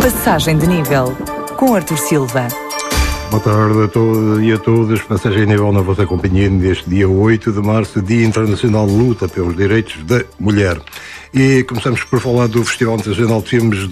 Passagem de nível, com Artur Silva. Boa tarde a todos e a todas. Passagem de nível na vossa companhia neste dia 8 de março, Dia Internacional de Luta pelos Direitos da Mulher. E começamos por falar do Festival Internacional de Filmes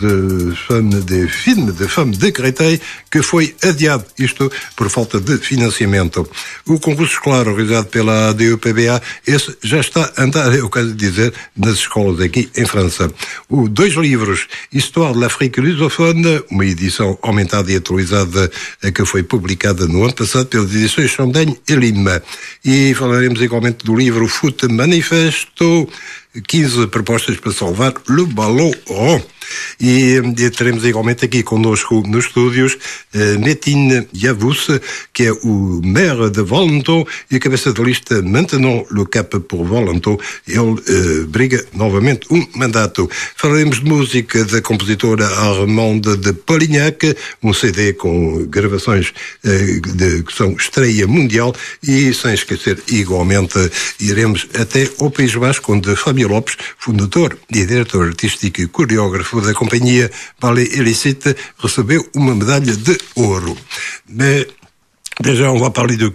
de Femmes de Créteil, que foi adiado, isto por falta de financiamento. O concurso escolar realizado pela ADEPBA, esse já está a andar, é o caso de dizer, nas escolas aqui em França. Dois livros, Histoire de l'Afrique lusophone, uma edição aumentada e atualizada que foi publicada no ano passado pelas edições Chandaigne e Lima. E falaremos igualmente do livro Foot Manifesto, 15 propostas para salvar le ballon rond. E teremos igualmente aqui conosco nos estúdios Metin Yavuz, que é o maire de Valenton e cabeça da lista Maintenant le Cap pour Valenton. Ele briga novamente um mandato. Falaremos de música da compositora Armande de Polignac, um CD com gravações que são estreia mundial, e sem esquecer igualmente iremos até ao País Basco, onde Fábio Lopes, fundador e diretor artístico e coreógrafo da companhia Ballet Illicite, recebeu uma medalha de ouro. Mais déjà, on va parler du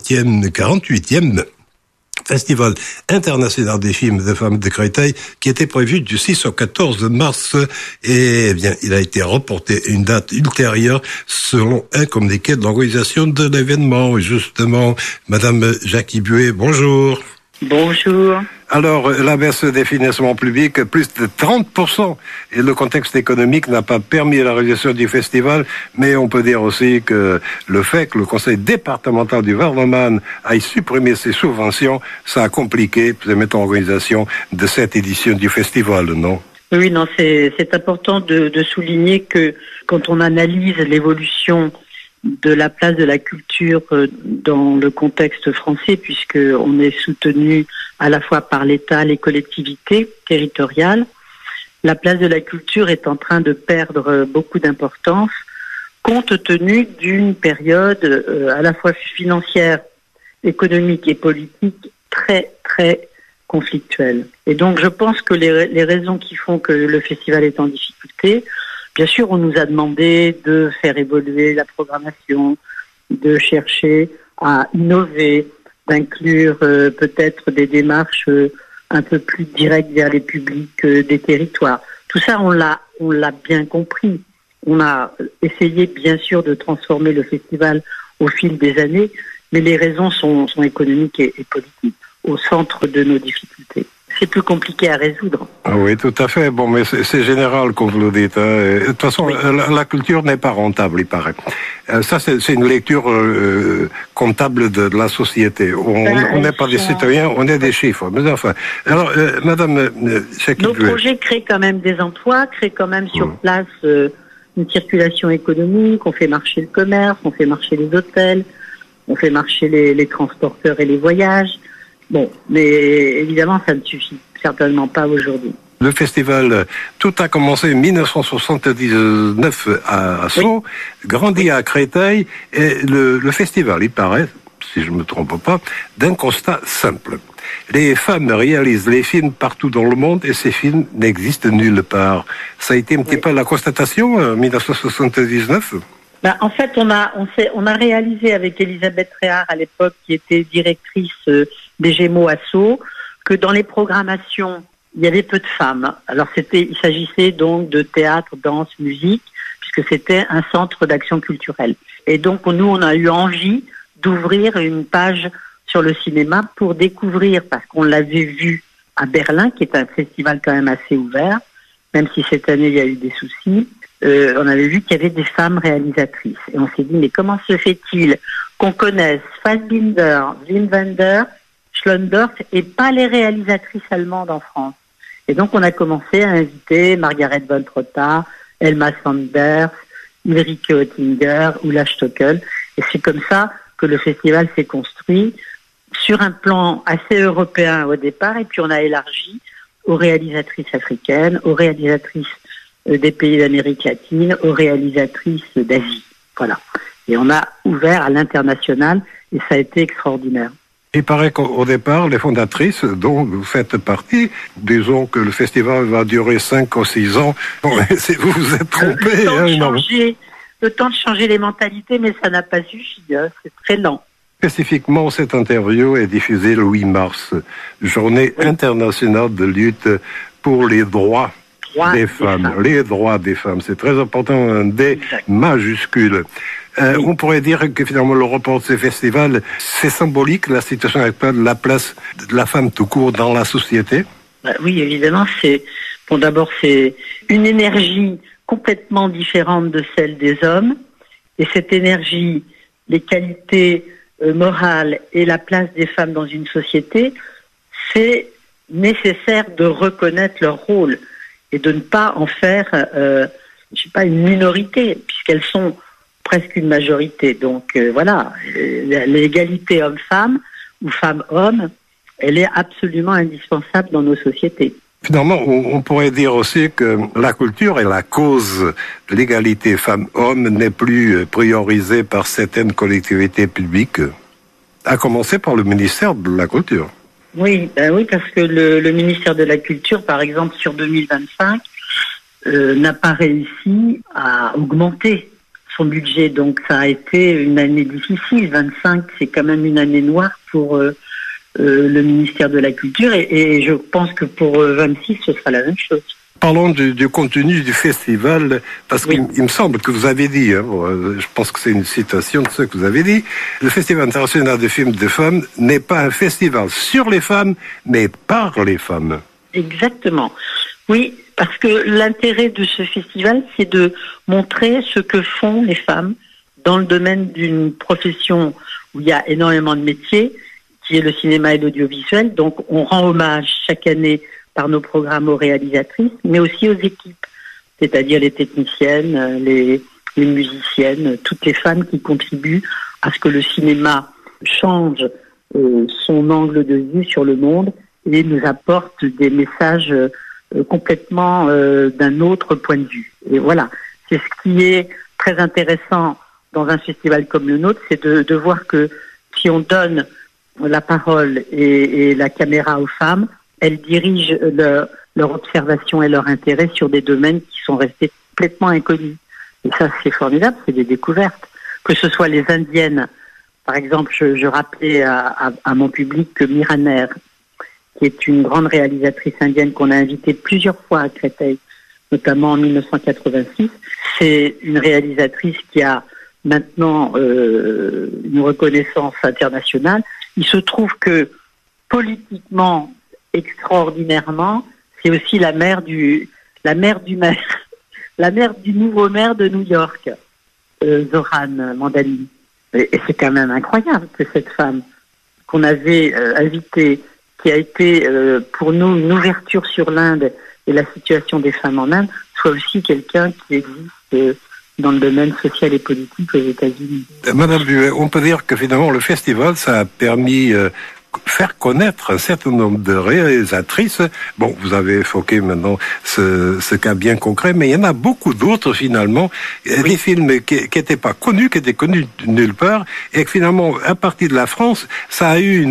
48e Festival international des films de femmes de Créteil, qui était prévu du 6 au 14 mars, et bien, il a été reporté à une date ultérieure selon un communiqué de l'organisation de l'événement. Justement, Madame Jackie Buet, bonjour. Bonjour. Alors, la baisse des financements publics, plus de 30%, et le contexte économique n'a pas permis la réalisation du festival, mais on peut dire aussi que le fait que le conseil départemental du Var-de-Man aille supprimer ses subventions, ça a compliqué la organisation de cette édition du festival, non? Oui, non, c'est important de souligner que quand on analyse l'évolution de la place de la culture dans le contexte français, puisque on est soutenu à la fois par l'État, les collectivités territoriales. La place de la culture est en train de perdre beaucoup d'importance compte tenu d'une période à la fois financière, économique et politique très, très conflictuelle. Et donc je pense que les raisons qui font que le festival est en difficulté, bien sûr, on nous a demandé de faire évoluer la programmation, de chercher à innover, d'inclure peut-être des démarches un peu plus directes vers les publics des territoires. Tout ça, on l'a bien compris. On a essayé, bien sûr, de transformer le festival au fil des années, mais les raisons sont économiques et politiques, au centre de nos difficultés. C'est plus compliqué à résoudre. Ah oui, tout à fait. Bon, mais c'est général, comme vous le dites. Hein. De toute façon, oui. La culture n'est pas rentable, il paraît. Ça, c'est une lecture comptable de la société. On n'est pas des citoyens, on est des chiffres. Mais enfin, alors, Madame nos projets créent quand même des emplois, créent quand même sur place une circulation économique. On fait marcher le commerce, on fait marcher les hôtels, on fait marcher les transporteurs et les voyages. Bon, mais évidemment, ça ne suffit certainement pas aujourd'hui. Le festival, tout a commencé en 1979 à Sceaux, grandi à Créteil, et le festival, il paraît, si je ne me trompe pas, d'un constat simple. Les femmes réalisent les films partout dans le monde et ces films n'existent nulle part. Ça a été un petit peu la constatation en 1979 ? En fait, on a réalisé avec Elisabeth Réard à l'époque, qui était directrice des Gémeaux à Sceaux, que dans les programmations, il y avait peu de femmes. Alors il s'agissait donc de théâtre, danse, musique, puisque c'était un centre d'action culturelle. Et donc nous, on a eu envie d'ouvrir une page sur le cinéma pour découvrir, parce qu'on l'avait vu à Berlin, qui est un festival quand même assez ouvert, même si cette année il y a eu des soucis. On avait vu qu'il y avait des femmes réalisatrices. Et on s'est dit, mais comment se fait-il qu'on connaisse Fassbinder, Wim Wenders, Schlöndorff et pas les réalisatrices allemandes en France? Et donc on a commencé à inviter Margaret von Trotta, Elma Sanders, Ulrike Oettinger, Ulla Stockel. Et c'est comme ça que le festival s'est construit sur un plan assez européen au départ, et puis on a élargi aux réalisatrices africaines, aux réalisatrices des pays d'Amérique latine, aux réalisatrices d'Asie. Voilà. Et on a ouvert à l'international et ça a été extraordinaire. Il paraît qu'au départ, les fondatrices, dont vous faites partie, disons que le festival va durer 5 ou 6 ans. Bon, vous vous êtes trompé. Le temps de changer les mentalités, mais ça n'a pas suffi. C'est très lent. Spécifiquement, cette interview est diffusée le 8 mars, journée internationale de lutte pour les droits des femmes. Les droits des femmes, c'est très important, un D majuscule. On pourrait dire que finalement le report de ces festivals, c'est symbolique, la situation actuelle, la place de la femme tout court dans la société. Oui, évidemment, d'abord c'est une énergie complètement différente de celle des hommes, et cette énergie, les qualités morales et la place des femmes dans une société, c'est nécessaire de reconnaître leur rôle et de ne pas en faire, une minorité, puisqu'elles sont presque une majorité. Donc voilà, l'égalité homme-femme ou femme-homme, elle est absolument indispensable dans nos sociétés. Finalement, on pourrait dire aussi que la culture et la cause de l'égalité femmes-hommes n'est plus priorisée par certaines collectivités publiques, à commencer par le ministère de la Culture. Oui, parce que le ministère de la Culture, par exemple, sur 2025, n'a pas réussi à augmenter son budget. Donc ça a été une année difficile. 25, c'est quand même une année noire pour le ministère de la Culture, et je pense que pour 26, ce sera la même chose. Parlons du contenu du festival, parce qu'il me semble que vous avez dit, je pense que c'est une citation de ce que vous avez dit, le Festival international de films de femmes n'est pas un festival sur les femmes, mais par les femmes. Exactement. Oui, parce que l'intérêt de ce festival, c'est de montrer ce que font les femmes dans le domaine d'une profession où il y a énormément de métiers, qui est le cinéma et l'audiovisuel. Donc on rend hommage chaque année par nos programmes aux réalisatrices, mais aussi aux équipes, c'est-à-dire les techniciennes, les musiciennes, toutes les femmes qui contribuent à ce que le cinéma change son angle de vue sur le monde et nous apporte des messages complètement d'un autre point de vue. Et voilà, c'est ce qui est très intéressant dans un festival comme le nôtre, c'est de voir que si on donne la parole et la caméra aux femmes, elles dirigent leur observation et leur intérêt sur des domaines qui sont restés complètement inconnus. Et ça, c'est formidable, c'est des découvertes. Que ce soit les Indiennes, par exemple, je rappelais à mon public que Miraner, qui est une grande réalisatrice indienne qu'on a invitée plusieurs fois à Créteil, notamment en 1986, c'est une réalisatrice qui a maintenant une reconnaissance internationale. Il se trouve que politiquement, extraordinairement, c'est aussi la mère du maire, la mère du nouveau maire de New York, Zohran Mandani. Et c'est quand même incroyable que cette femme qu'on avait invitée, qui a été pour nous une ouverture sur l'Inde et la situation des femmes en Inde, soit aussi quelqu'un qui existe dans le domaine social et politique aux États-Unis. Madame Buet, on peut dire que finalement le festival, ça a permis faire connaître un certain nombre de réalisatrices. Bon, vous avez évoqué maintenant ce cas bien concret, mais il y en a beaucoup d'autres finalement, des films qui n'étaient pas connus, qui étaient connus nulle part, et que finalement, à partir de la France, ça a eu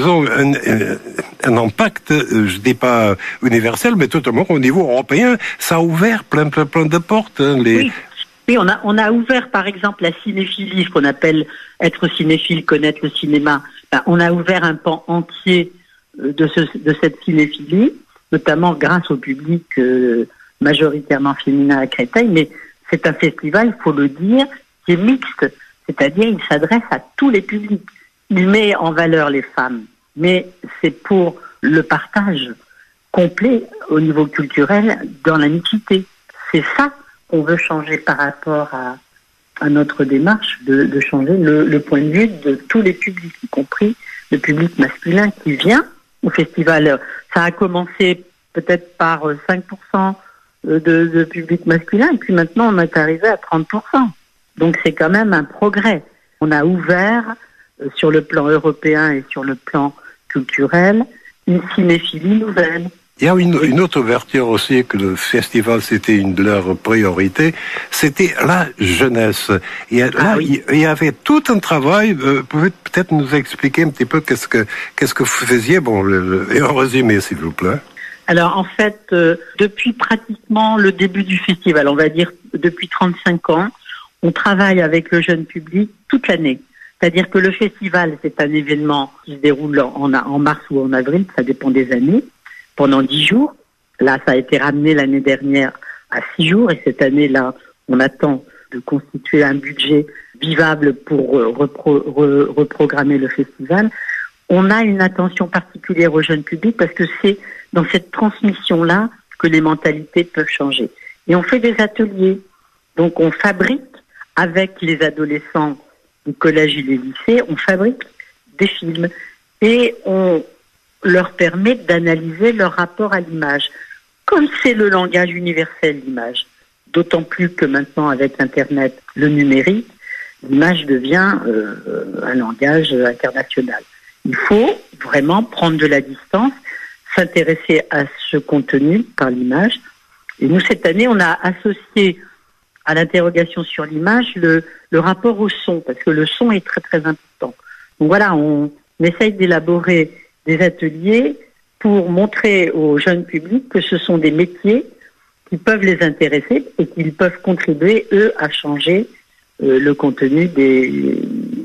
un impact, je dis pas universel, mais totalement au niveau européen. Ça a ouvert plein de portes. Oui, on a ouvert par exemple la cinéphilie, ce qu'on appelle être cinéphile, connaître le cinéma. On a ouvert un pan entier de cette cinéphilie, notamment grâce au public majoritairement féminin à Créteil, mais c'est un festival, il faut le dire, qui est mixte, c'est-à-dire il s'adresse à tous les publics. Il met en valeur les femmes, mais c'est pour le partage complet au niveau culturel dans la mixité. C'est ça qu'on veut changer par rapport à notre démarche, de changer le point de vue de tous les publics, y compris le public masculin qui vient au festival. Ça a commencé peut-être par 5% de public masculin, et puis maintenant on est arrivé à 30%. Donc c'est quand même un progrès. On a ouvert sur le plan européen et sur le plan culturel une cinéphilie nouvelle. Il y a une autre ouverture aussi, que le festival, c'était une de leurs priorités, c'était la jeunesse. Il y avait tout un travail. Vous pouvez peut-être nous expliquer un petit peu qu'est-ce que vous faisiez, et en résumé, s'il vous plaît. Alors, en fait, depuis pratiquement le début du festival, on va dire depuis 35 ans, on travaille avec le jeune public toute l'année. C'est-à-dire que le festival, c'est un événement qui se déroule en mars ou en avril, ça dépend des années, pendant 10 jours. Là, ça a été ramené l'année dernière à 6 jours, et cette année-là, on attend de constituer un budget vivable pour reprogrammer le festival. On a une attention particulière au jeune public parce que c'est dans cette transmission-là que les mentalités peuvent changer. Et on fait des ateliers. Donc on fabrique avec les adolescents du collège et des lycées, on fabrique des films et on leur permet d'analyser leur rapport à l'image. Comme c'est le langage universel, l'image, d'autant plus que maintenant avec Internet, le numérique, l'image devient un langage international. Il faut vraiment prendre de la distance, s'intéresser à ce contenu par l'image. Et nous, cette année, on a associé à l'interrogation sur l'image le rapport au son, parce que le son est très très important. Donc voilà, on essaye d'élaborer des ateliers pour montrer aux jeunes publics que ce sont des métiers qui peuvent les intéresser et qu'ils peuvent contribuer, eux, à changer le contenu des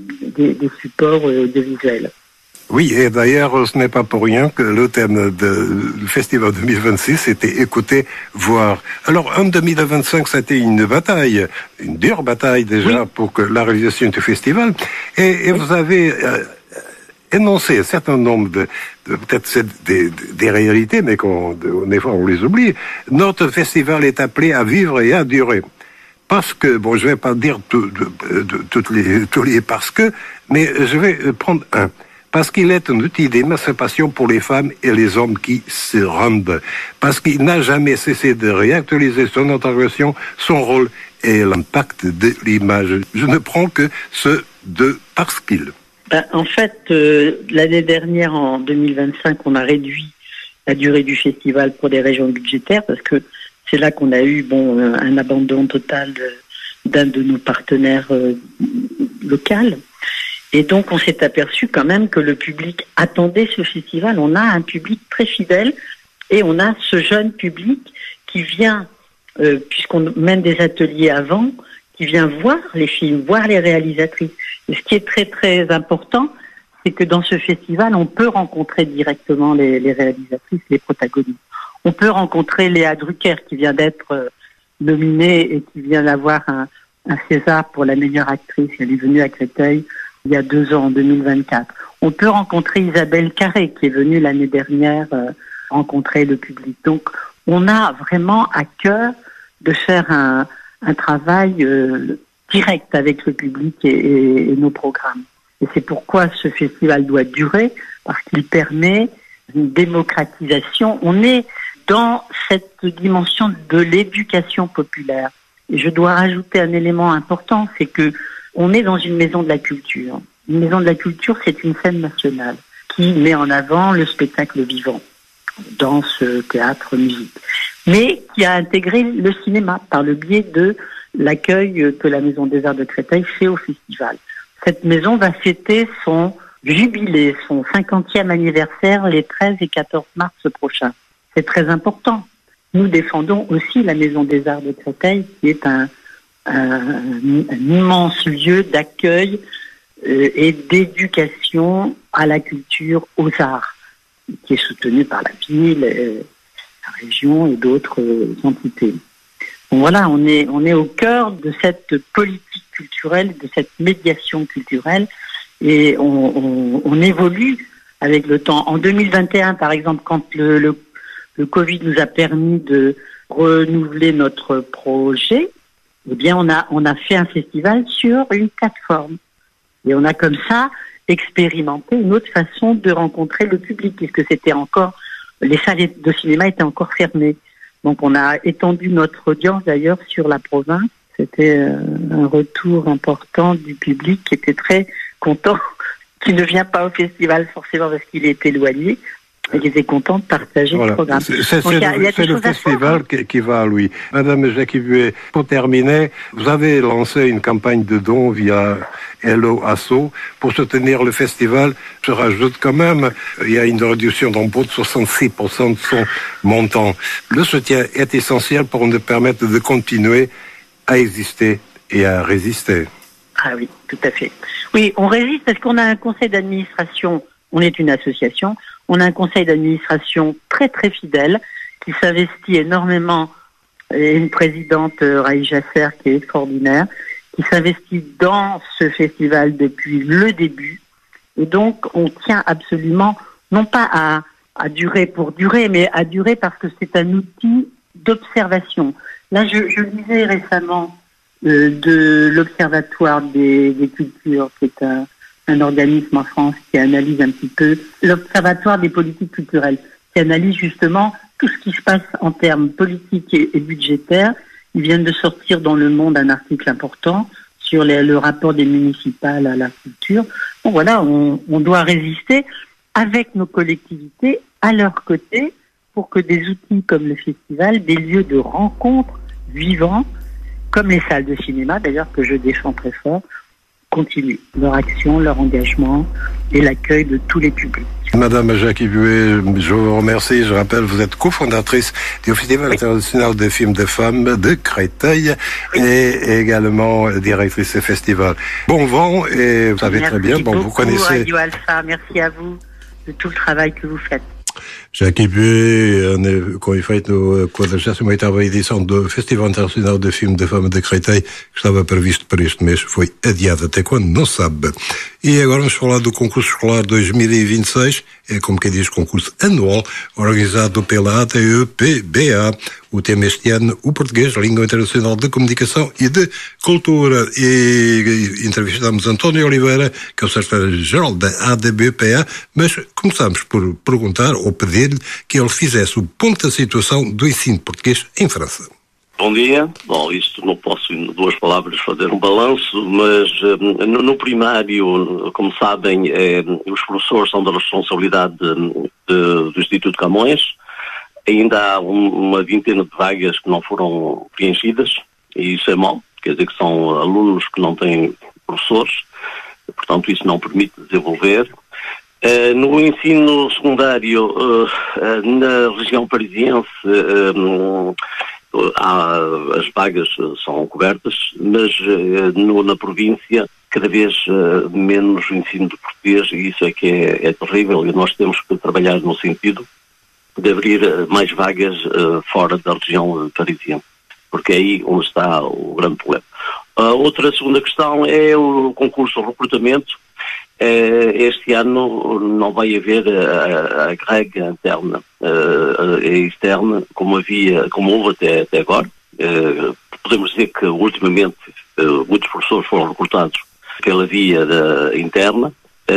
supports audiovisuels. Oui, et d'ailleurs, ce n'est pas pour rien que le thème du Festival 2026 était écouter, voir. Alors, en 2025, c'était une bataille, une dure bataille déjà pour que la réalisation du festival. Et vous avez énoncé un certain nombre de peut-être des réalités, mais des fois on les oublie. Notre festival est appelé à vivre et à durer. Parce que, je vais pas dire tous les parce que, mais je vais prendre un. Parce qu'il est un outil d'émancipation pour les femmes et les hommes qui se rendent. Parce qu'il n'a jamais cessé de réactualiser son intervention, son rôle et l'impact de l'image. Je ne prends que ce de parce qu'il. En fait, l'année dernière, en 2025, on a réduit la durée du festival pour des raisons budgétaires, parce que c'est là qu'on a eu un abandon total d'un de nos partenaires locaux. Et donc, on s'est aperçu quand même que le public attendait ce festival. On a un public très fidèle et on a ce jeune public qui vient, puisqu'on mène des ateliers avant, qui vient voir les films, voir les réalisatrices. Et ce qui est très, très important, c'est que dans ce festival, on peut rencontrer directement les réalisatrices, les protagonistes. On peut rencontrer Léa Drucker, qui vient d'être nominée et qui vient d'avoir un César pour la meilleure actrice. Elle est venue à Créteil il y a 2 ans, en 2024. On peut rencontrer Isabelle Carré, qui est venue l'année dernière rencontrer le public. Donc, on a vraiment à cœur de faire un travail direct avec le public et nos programmes. Et c'est pourquoi ce festival doit durer, parce qu'il permet une démocratisation. On est dans cette dimension de l'éducation populaire. Et je dois rajouter un élément important, c'est que on est dans une maison de la culture. Une maison de la culture, c'est une scène nationale qui met en avant le spectacle vivant, danse, théâtre, musique, mais qui a intégré le cinéma par le biais de l'accueil que la Maison des Arts de Créteil fait au festival. Cette maison va fêter son jubilé, son 50e anniversaire les 13 et 14 mars prochains. C'est très important. Nous défendons aussi la Maison des Arts de Créteil, qui est un immense lieu d'accueil et d'éducation à la culture, aux arts, qui est soutenu par la ville, la région et d'autres entités. Donc voilà, on est au cœur de cette politique culturelle, de cette médiation culturelle, et on évolue avec le temps. En 2021, par exemple, quand le Covid nous a permis de renouveler notre projet, eh bien, on a fait un festival sur une plateforme. Et on a comme ça expérimenté une autre façon de rencontrer le public, puisque les salles de cinéma étaient encore fermées. Donc, on a étendu notre audience d'ailleurs sur la province. C'était un retour important du public qui était très content, qui ne vient pas au festival forcément parce qu'il est éloigné, et qui était content de partager le programme. C'est le festival qui va à lui. Madame Jackie Buet, pour terminer, vous avez lancé une campagne de dons via Hello Asso pour soutenir le festival. Je rajoute quand même, il y a une réduction d'impôt de 66% de son montant. Le soutien est essentiel pour nous permettre de continuer à exister et à résister. Ah oui, tout à fait. Oui, on résiste parce qu'on a un conseil d'administration, on est une association, on a un conseil d'administration très très fidèle qui s'investit énormément, et une présidente, Raï Jasser, qui est extraordinaire, qui s'investit dans ce festival depuis le début. Et donc, on tient absolument, non pas à durer pour durer, mais à durer parce que c'est un outil d'observation. Là, je lisais récemment de l'Observatoire des cultures, qui est un organisme en France qui analyse un petit peu, l'Observatoire des politiques culturelles, qui analyse justement tout ce qui se passe en termes politiques et budgétaires. Ils viennent de sortir dans Le Monde un article important sur le rapport des municipales à la culture. Bon voilà, on doit résister avec nos collectivités à leur côté pour que des outils comme le festival, des lieux de rencontre vivants, comme les salles de cinéma d'ailleurs que je défends très fort, continuent leur action, leur engagement et l'accueil de tous les publics. Madame Jackie Buet, je vous remercie. Je rappelle, vous êtes cofondatrice du Festival international des films de femmes de Créteil et également directrice du festival. Bon vent et vous savez très bien, bon, vous connaissez... Radio Alpha, merci à vous de tout le travail que vous faites. Jackie Buet, com efeito, com a 38ª edição do Festival Internacional de Filme de Fama de Créteil, que estava previsto para este mês, foi adiado até quando? Não sabe. E agora vamos falar do concurso escolar 2026, é como quem diz concurso anual, organizado pela ATEPBA. O tema este ano, o português, Língua Internacional de Comunicação e de Cultura. E entrevistamos António Oliveira, que é o secretário-geral da ADBPA, mas começamos por perguntar ou pedir-lhe que ele fizesse o ponto da situação do ensino português em França. Bom dia. Bom, isto não posso em 2 palavras fazer um balanço, mas no primário, como sabem, os professores são da responsabilidade do Instituto Camões. Ainda há uma vintena de vagas que não foram preenchidas, e isso é mau, quer dizer que são alunos que não têm professores, portanto isso não permite desenvolver. No ensino secundário, na região parisiense, as vagas são cobertas, mas na província cada vez menos ensino de português, e isso é que é terrível, e nós temos que trabalhar no sentido de abrir mais vagas fora da região parisiense, porque é aí onde está o grande problema. A segunda questão é o concurso de recrutamento. Este ano não vai haver a greve interna e externa como houve até agora. Podemos dizer que ultimamente muitos professores foram recrutados pela via interna,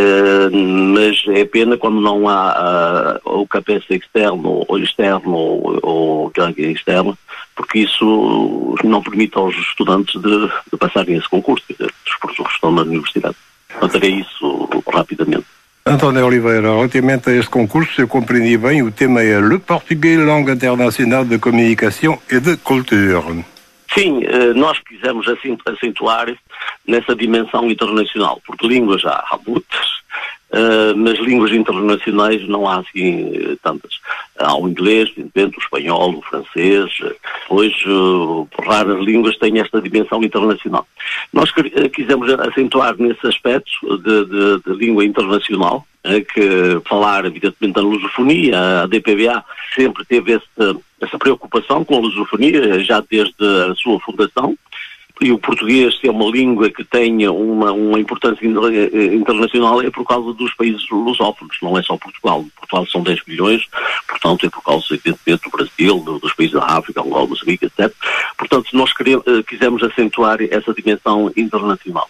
mas é pena quando não há o CAPES externo ou externo ou greve externa, porque isso não permite aos estudantes de passarem esse concurso, os professores que estão na universidade. Portanto, é isso rapidamente. António Oliveira, relativamente a este concurso, se eu compreendi bem, o tema é Le Português, Langue Internacional de Comunicação e de Cultura. Sim, nós quisemos acentuar nessa dimensão internacional, porque línguas já há muitas, mas línguas internacionais não há assim tantas. Há o inglês, o espanhol, o francês, depois raras línguas têm esta dimensão internacional. Nós quisemos acentuar nesse aspecto de língua internacional, que falar evidentemente da lusofonia. A DPBA sempre teve essa preocupação com a lusofonia, já desde a sua fundação, e o português ser uma língua que tenha uma importância internacional é por causa dos países lusófonos, não é só Portugal. Portugal são 10 milhões, portanto é por causa evidentemente do Brasil, dos países da África, Angola, Moçambique, etc. Portanto, nós quisemos acentuar essa dimensão internacional.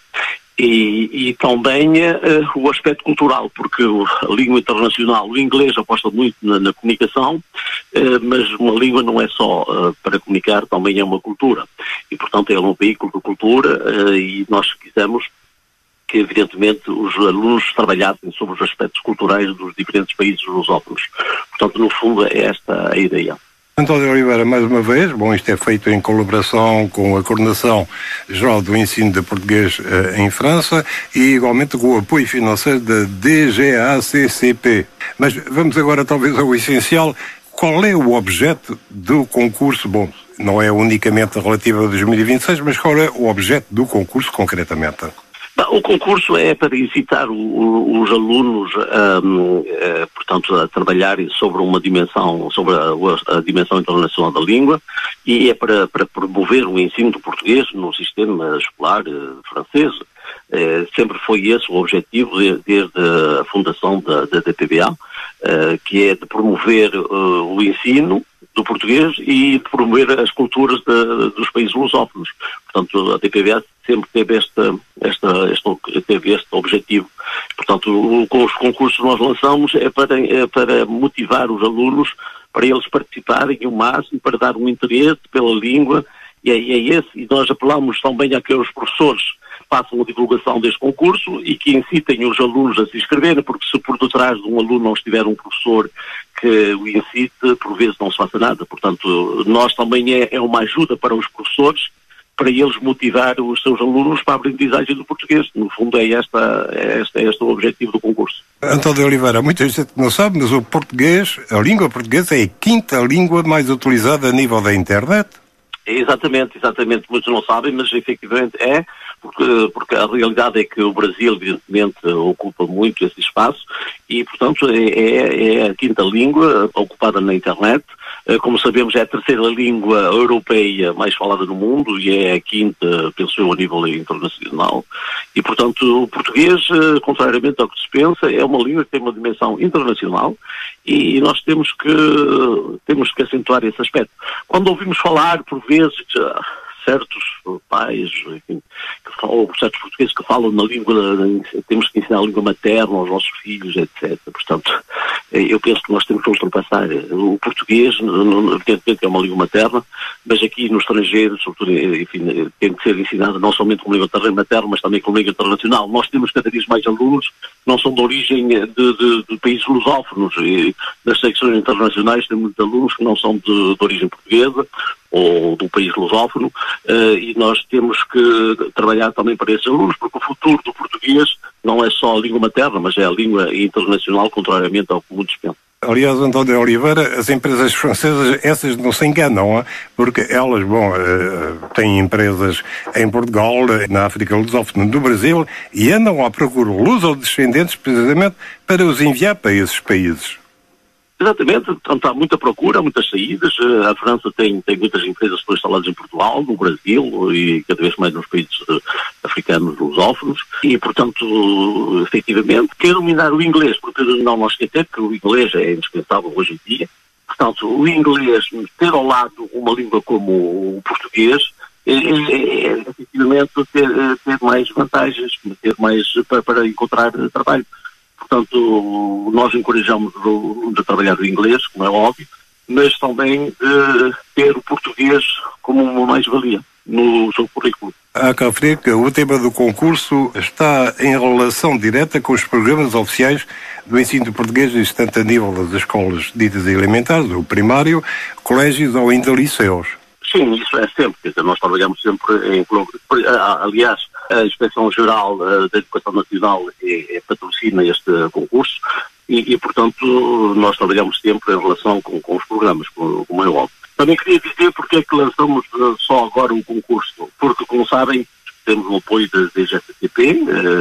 E também o aspecto cultural, porque a língua internacional, o inglês aposta muito na comunicação, mas uma língua não é só para comunicar, também é uma cultura. E, portanto, é um veículo de cultura, e nós quisemos que, evidentemente, os alunos trabalhassem sobre os aspectos culturais dos diferentes países lusófonos. Portanto, no fundo, é esta a ideia. António Oliveira, mais uma vez, isto é feito em colaboração com a Coordenação Geral do Ensino de Português em França e igualmente com o apoio financeiro da DGACCP. Mas vamos agora talvez ao essencial. Qual é o objeto do concurso? Não é unicamente relativo a 2026, mas qual é o objeto do concurso concretamente? O concurso é para incitar os alunos portanto, a trabalharem sobre uma dimensão, sobre a dimensão internacional da língua, e é para promover o ensino do português no sistema escolar francês. Sempre foi esse o objetivo desde a fundação da DPBA, que é de promover o ensino do português e de promover as culturas dos países lusófonos. Portanto, a DPBA sempre teve este objetivo. Portanto, com os concursos que nós lançamos é para motivar os alunos, para eles participarem o máximo, para dar um interesse pela língua, e nós apelamos também a que os professores façam a divulgação deste concurso e que incitem os alunos a se inscreverem, porque se por detrás de um aluno não estiver um professor que o incite, por vezes não se faça nada. Portanto, nós também é uma ajuda para os professores, para eles motivar os seus alunos para a aprendizagem do português. No fundo, é este o objetivo do concurso. António Oliveira, muita gente não sabe, mas o português, a língua portuguesa é a quinta língua mais utilizada a nível da internet? Exatamente. Muitos não sabem, mas efetivamente é, porque a realidade é que o Brasil, evidentemente, ocupa muito esse espaço e, portanto, é a quinta língua ocupada na internet. Como sabemos, é a terceira língua europeia mais falada no mundo e é a quinta, penso eu, a nível internacional. E, portanto, o português, contrariamente ao que se pensa, é uma língua que tem uma dimensão internacional e nós temos que acentuar esse aspecto. Quando ouvimos falar, por vezes, certos pais, enfim, ou certos portugueses que falam na língua, temos que ensinar a língua materna aos nossos filhos, etc. Portanto, eu penso que nós temos que ultrapassar o português, evidentemente é uma língua materna, mas aqui no estrangeiro, sobretudo, enfim, tem que ser ensinada não somente como língua materna, mas também como língua internacional. Nós temos cada vez mais alunos que não são de origem de países lusófonos, e nas secções internacionais temos muitos alunos que não são de origem portuguesa ou do país lusófono, e nós temos que trabalhar também para esses alunos, porque o futuro do português não é só a língua materna, mas é a língua internacional, contrariamente ao que muitos pensam. Aliás, António Oliveira, as empresas francesas, essas não se enganam, porque elas, têm empresas em Portugal, na África lusófona, no Brasil, e andam à procura luso-descendentes precisamente para os enviar para esses países. Exatamente, portanto, há muita procura, há muitas saídas. A França tem muitas empresas que estão instaladas em Portugal, no Brasil e cada vez mais nos países africanos lusófonos e, portanto, efetivamente, quer dominar o inglês, porque não nós esquecemos que o inglês é indispensável hoje em dia. Portanto, o inglês, ter ao lado uma língua como o português, efetivamente ter mais vantagens, ter mais para encontrar trabalho. Portanto, nós encorajamos os alunos a trabalhar o inglês, como é óbvio, mas também ter o português como uma mais-valia no seu currículo. Há que referir que o tema do concurso está em relação direta com os programas oficiais do ensino do português existente a nível das escolas ditas elementares, o primário, colégios ou ainda liceus. Sim, isso é sempre. Quer dizer, nós trabalhamos sempre em... Aliás, a Inspeção-Geral da Educação Nacional patrocina este concurso e, portanto, nós trabalhamos sempre em relação com os programas, como é óbvio. Também queria dizer porque é que lançamos só agora um concurso. Porque, como sabem, temos o apoio da DGACCP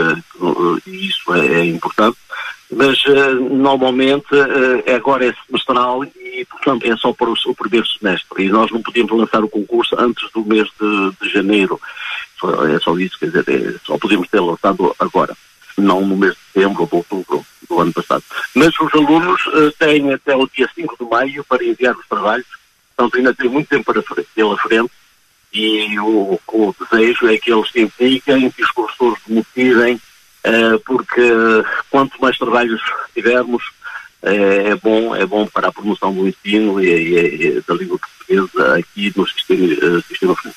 e isso é importante. Mas, normalmente, agora é semestral e, portanto, é só para o primeiro semestre. E nós não podíamos lançar o concurso antes do mês de janeiro. É só isso, quer dizer, só podemos ter lançado agora, não no mês de setembro ou de outubro do ano passado. Mas os alunos têm até o dia 5 de maio para enviar os trabalhos, portanto ainda tem muito tempo pela frente e o desejo é que eles se impliquem, que os professores motivem, porque quanto mais trabalhos tivermos, é bom para a promoção do ensino e da língua portuguesa aqui no sistema francês.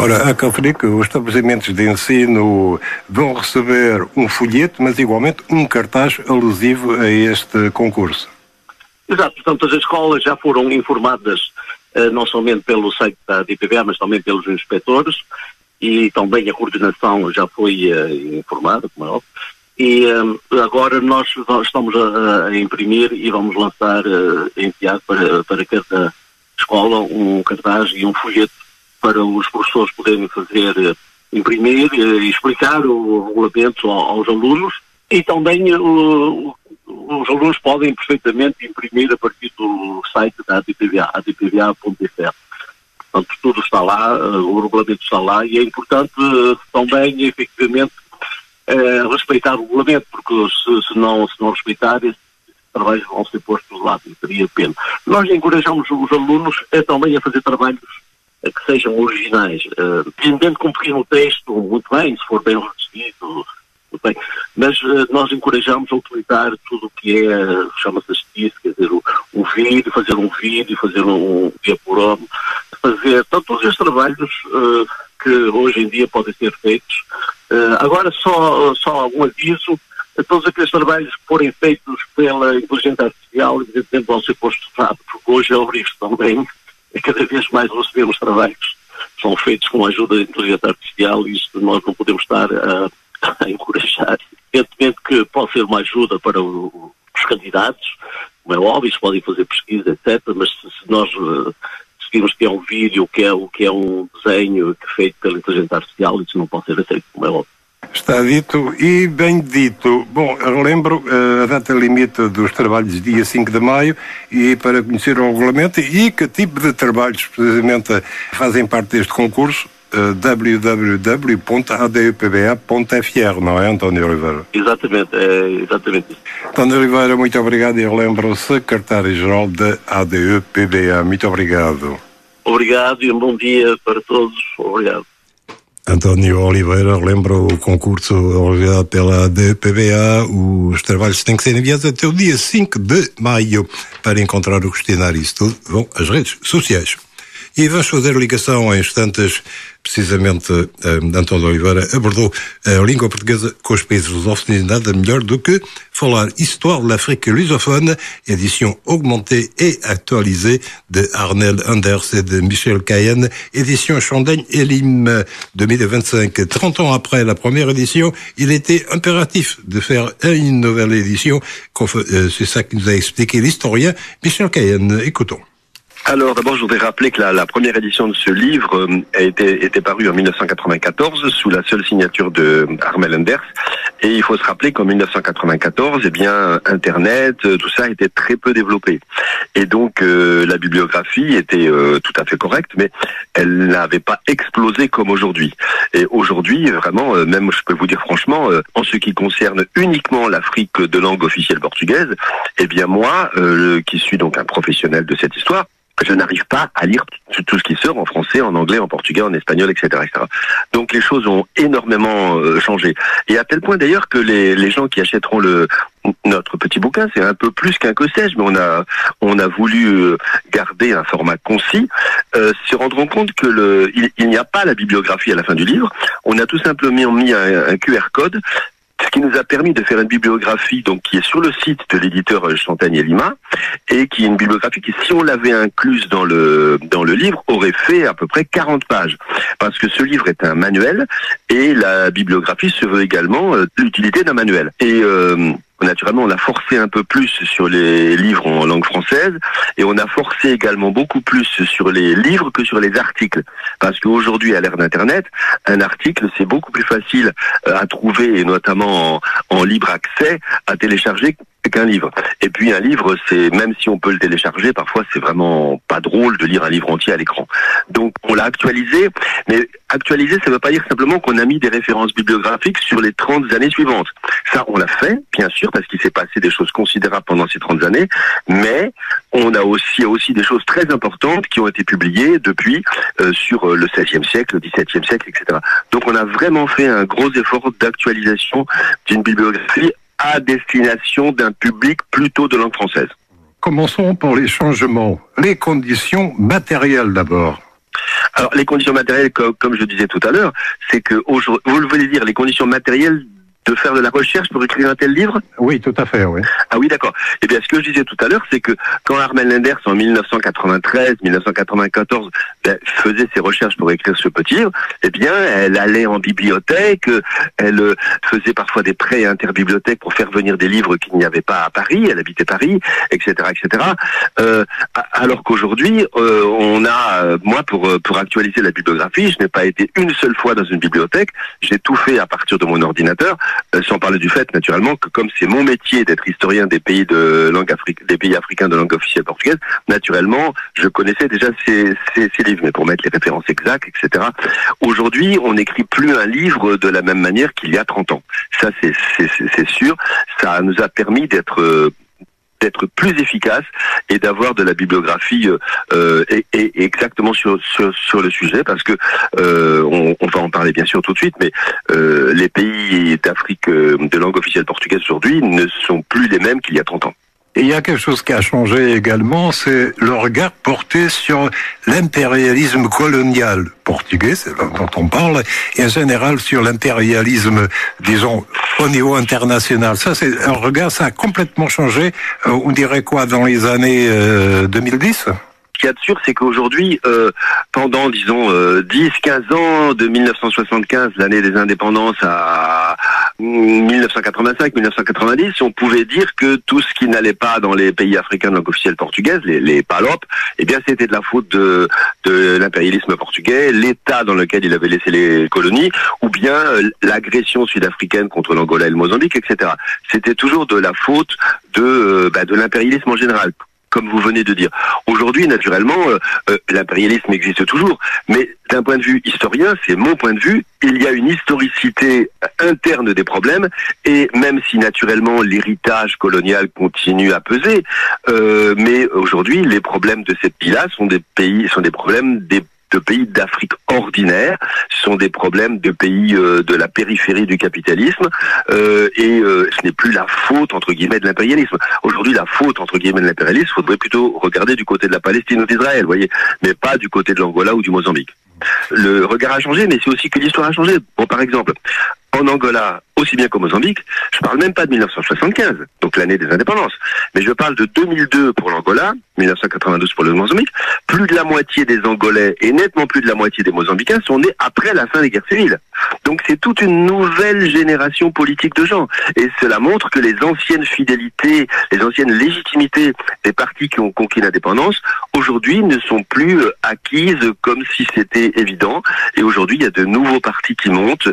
Ora, há que referir que os estabelecimentos de ensino vão receber um folheto, mas igualmente um cartaz alusivo a este concurso. Exato, portanto as escolas já foram informadas não somente pelo site da DIPVA, mas também pelos inspectores, e também a coordenação já foi informada, como é óbvio, e agora nós estamos a imprimir e vamos lançar, enviar para cada escola um cartaz e um folheto para os professores poderem fazer, imprimir e explicar o regulamento aos alunos, e também os alunos podem perfeitamente imprimir a partir do site da ADPVA, adpva.fr. Portanto, tudo está lá, o regulamento está lá, e é importante também, efetivamente, respeitar o regulamento, porque se não respeitar, esses trabalhos vão ser postos de lado, e teria pena. Nós encorajamos os alunos também a fazer trabalhos que sejam originais, dependendo com um pequeno texto, muito bem, se for bem reduzido, muito bem, mas nós encorajamos a utilizar tudo o que chama-se justiça, quer dizer, um vídeo, fazer um diaporama, fazer todos estes trabalhos que hoje em dia podem ser feitos. Agora só algum aviso: todos aqueles trabalhos que forem feitos pela inteligência artificial, evidentemente vão ser postos de lado, porque hoje é o risco também. Cada vez mais recebemos trabalhos que são feitos com a ajuda da inteligência artificial, e isto nós não podemos estar a encorajar. Evidentemente que pode ser uma ajuda para os candidatos, como é óbvio, eles podem fazer pesquisa, etc., mas se nós seguirmos que é um vídeo, que é um desenho feito pela inteligência artificial, isso não pode ser aceito, como é óbvio. Está dito e bem dito. Bom, relembro a data limite dos trabalhos, dia 5 de maio, e para conhecer o regulamento e que tipo de trabalhos precisamente fazem parte deste concurso, www.adpva.fr, não é, António Oliveira? Exatamente, é exatamente isso. António Oliveira, muito obrigado, e relembro o secretário-geral da ADPVA. Muito obrigado. Obrigado e um bom dia para todos. Obrigado. António Oliveira, lembra o concurso organizado pela ADPVA. Os trabalhos têm que ser enviados até o dia 5 de maio. Para encontrar o questionário, isso tudo vão às redes sociais. E vamos fazer ligação em instantes. Precisamente, António Oliveira abordou a língua portuguesa com os países lusófonos, e nada melhor do que falar Histoire de l'Afrique lusophone, édition augmentée et actualisée de Arnel Anders et de Michel Cayenne, édition Chandaigne Elim 2025. 30 ans après la première édition, il était impératif de faire une nouvelle édition. C'est ça que nous a expliqué l'historien Michel Cayenne. Écoutons. Alors d'abord, je voudrais rappeler que la première édition de ce livre était parue en 1994 sous la seule signature de Arnel Anders. Et il faut se rappeler qu'en 1994, Internet, tout ça était très peu développé. Et donc la bibliographie était tout à fait correcte, mais elle n'avait pas explosé comme aujourd'hui. Et aujourd'hui, vraiment, même je peux vous dire franchement, en ce qui concerne uniquement l'Afrique de langue officielle portugaise, moi, qui suis donc un professionnel de cette histoire, je n'arrive pas à lire tout ce qui sort en français, en anglais, en portugais, en espagnol, etc., etc. Donc les choses ont énormément changé. Et à tel point d'ailleurs que les gens qui achèteront notre petit bouquin, c'est un peu plus qu'un que sais-je, mais on a voulu garder un format concis, se rendront compte que il n'y a pas la bibliographie à la fin du livre. On a tout simplement mis un QR code, ce qui nous a permis de faire une bibliographie donc qui est sur le site de l'éditeur Chandaigne et Lima, et qui est une bibliographie qui, si on l'avait incluse dans le livre, aurait fait à peu près 40 pages. Parce que ce livre est un manuel, et la bibliographie se veut également l'utilité d'un manuel. Et naturellement, on a forcé un peu plus sur les livres en langue française, et on a forcé également beaucoup plus sur les livres que sur les articles. Parce qu'aujourd'hui, à l'ère d'Internet, un article, c'est beaucoup plus facile à trouver, et notamment en libre accès, à télécharger qu'un livre. Et puis un livre, c'est, même si on peut le télécharger, parfois c'est vraiment pas drôle de lire un livre entier à l'écran. Donc on l'a actualisé, mais actualisé, ça ne veut pas dire simplement qu'on a mis des références bibliographiques sur les 30 années suivantes. Ça, on l'a fait, bien sûr, parce qu'il s'est passé des choses considérables pendant ces 30 années, mais on a aussi des choses très importantes qui ont été publiées depuis sur le XVIe siècle, le XVIIe siècle, etc. Donc on a vraiment fait un gros effort d'actualisation d'une bibliographie à destination d'un public plutôt de langue française. Commençons par les changements, les conditions matérielles d'abord. Alors, les conditions matérielles, comme je disais tout à l'heure, c'est que aujourd'hui, vous voulez dire les conditions matérielles de faire de la recherche pour écrire un tel livre? Oui, tout à fait, oui. Ah oui, d'accord. Eh bien, ce que je disais tout à l'heure, c'est que quand Armelle Lenders, en 1993, 1994, faisait ses recherches pour écrire ce petit livre, eh bien, elle allait en bibliothèque, elle faisait parfois des prêts interbibliothèques pour faire venir des livres qu'il n'y avait pas à Paris, elle habitait Paris, etc., etc. Alors qu'aujourd'hui, on a, moi, pour actualiser la bibliographie, je n'ai pas été une seule fois dans une bibliothèque, j'ai tout fait à partir de mon ordinateur, sans parler du fait, naturellement, que comme c'est mon métier d'être historien des pays des pays africains de langue officielle portugaise, naturellement, je connaissais déjà ces livres, mais pour mettre les références exactes, etc. Aujourd'hui, on n'écrit plus un livre de la même manière qu'il y a 30 ans. Ça, c'est sûr. Ça nous a permis d'être plus efficace et d'avoir de la bibliographie et exactement sur le sujet, parce que on va en parler bien sûr tout de suite, mais les pays d'Afrique de langue officielle portugaise aujourd'hui ne sont plus les mêmes qu'il y a 30 ans. Et il y a quelque chose qui a changé également, c'est le regard porté sur l'impérialisme colonial portugais, c'est dont on parle, et en général sur l'impérialisme, disons, au niveau international. Ça, c'est un regard, ça a complètement changé, on dirait quoi, dans les années 2010 ? Ce qu'il y a de sûr, c'est qu'aujourd'hui, pendant, disons, 10-15 ans, de 1975, l'année des indépendances, à 1985-1990, on pouvait dire que tout ce qui n'allait pas dans les pays africains de langue officielle portugaise, les PALOP, eh bien, c'était de la faute de l'impérialisme portugais, l'État dans lequel il avait laissé les colonies, ou bien l'agression sud-africaine contre l'Angola et le Mozambique, etc. C'était toujours de la faute de l'impérialisme en général, comme vous venez de dire. Aujourd'hui, naturellement, l'impérialisme existe toujours, mais d'un point de vue historien, c'est mon point de vue, il y a une historicité interne des problèmes, et même si naturellement l'héritage colonial continue à peser, mais aujourd'hui, les problèmes de ces pays-là sont des problèmes de pays d'Afrique ordinaire, ce sont des problèmes de pays de la périphérie du capitalisme, et ce n'est plus la faute entre guillemets de l'impérialisme. Aujourd'hui, la faute entre guillemets de l'impérialisme, il faudrait plutôt regarder du côté de la Palestine ou d'Israël, voyez, mais pas du côté de l'Angola ou du Mozambique. Le regard a changé, mais c'est aussi que l'histoire a changé. Bon, par exemple, en Angola, aussi bien qu'au Mozambique, je parle même pas de 1975, donc l'année des indépendances, mais je parle de 2002 pour l'Angola, 1992 pour le Mozambique. Plus de la moitié des Angolais et nettement plus de la moitié des Mozambicains sont nés après la fin des guerres civiles. Donc c'est toute une nouvelle génération politique de gens. Et cela montre que les anciennes fidélités, les anciennes légitimités des partis qui ont conquis l'indépendance, aujourd'hui ne sont plus acquises comme si c'était évident. Et aujourd'hui, il y a de nouveaux partis qui montent.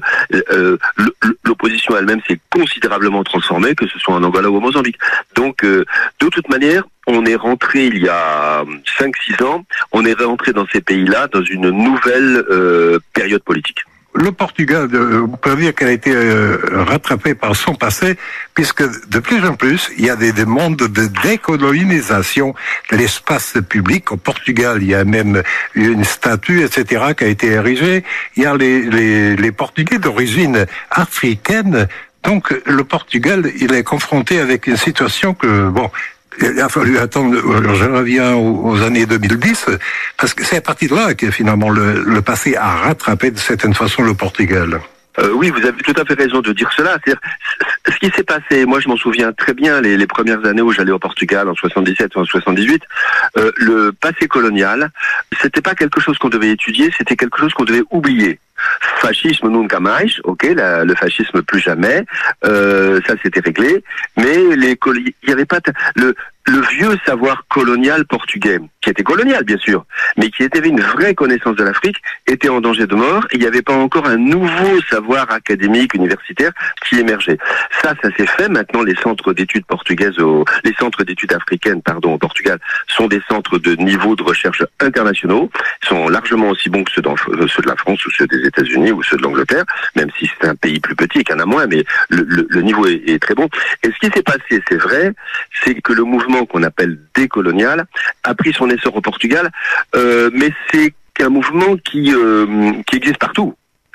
L'opposition elle-même s'est considérablement transformée, que ce soit en Angola ou au Mozambique. Donc, de toute manière, on est rentré il y a 5-6 ans, on est rentré dans ces pays-là dans une nouvelle période politique. Le Portugal, on peut dire qu'elle a été rattrapée par son passé, puisque de plus en plus, il y a des demandes de décolonisation de l'espace public. Au Portugal, il y a même une statue, etc., qui a été érigée. Il y a les Portugais d'origine africaine. Donc, le Portugal, il est confronté avec une situation que, bon, il a fallu attendre, je reviens aux années 2010, parce que c'est à partir de là que finalement le passé a rattrapé de certaine façon le Portugal. Oui, vous avez tout à fait raison de dire cela. C'est-à-dire, ce qui s'est passé, moi je m'en souviens très bien, les premières années où j'allais au Portugal, en 77 ou en 78, le passé colonial, c'était pas quelque chose qu'on devait étudier, c'était quelque chose qu'on devait oublier. Fascisme nunca mais, ok, le fascisme plus jamais, ça c'était réglé, mais il y avait pas le vieux savoir colonial portugais, qui était colonial bien sûr, mais qui avait une vraie connaissance de l'Afrique, était en danger de mort, et il n'y avait pas encore un nouveau savoir académique, universitaire, qui émergeait. Ça s'est fait. Maintenant, les centres d'études portugaises, les centres d'études africaines, pardon, au Portugal, sont des centres de niveau de recherche internationaux, sont largement aussi bons que ceux de la France ou ceux des États-Unis ou ceux de l'Angleterre, même si c'est un pays plus petit qu'il y en a moins, mais le niveau est très bon. Et ce qui s'est passé, c'est vrai, c'est que le mouvement qu'on appelle décolonial a pris son essor au Portugal, mais c'est un mouvement qui existe partout.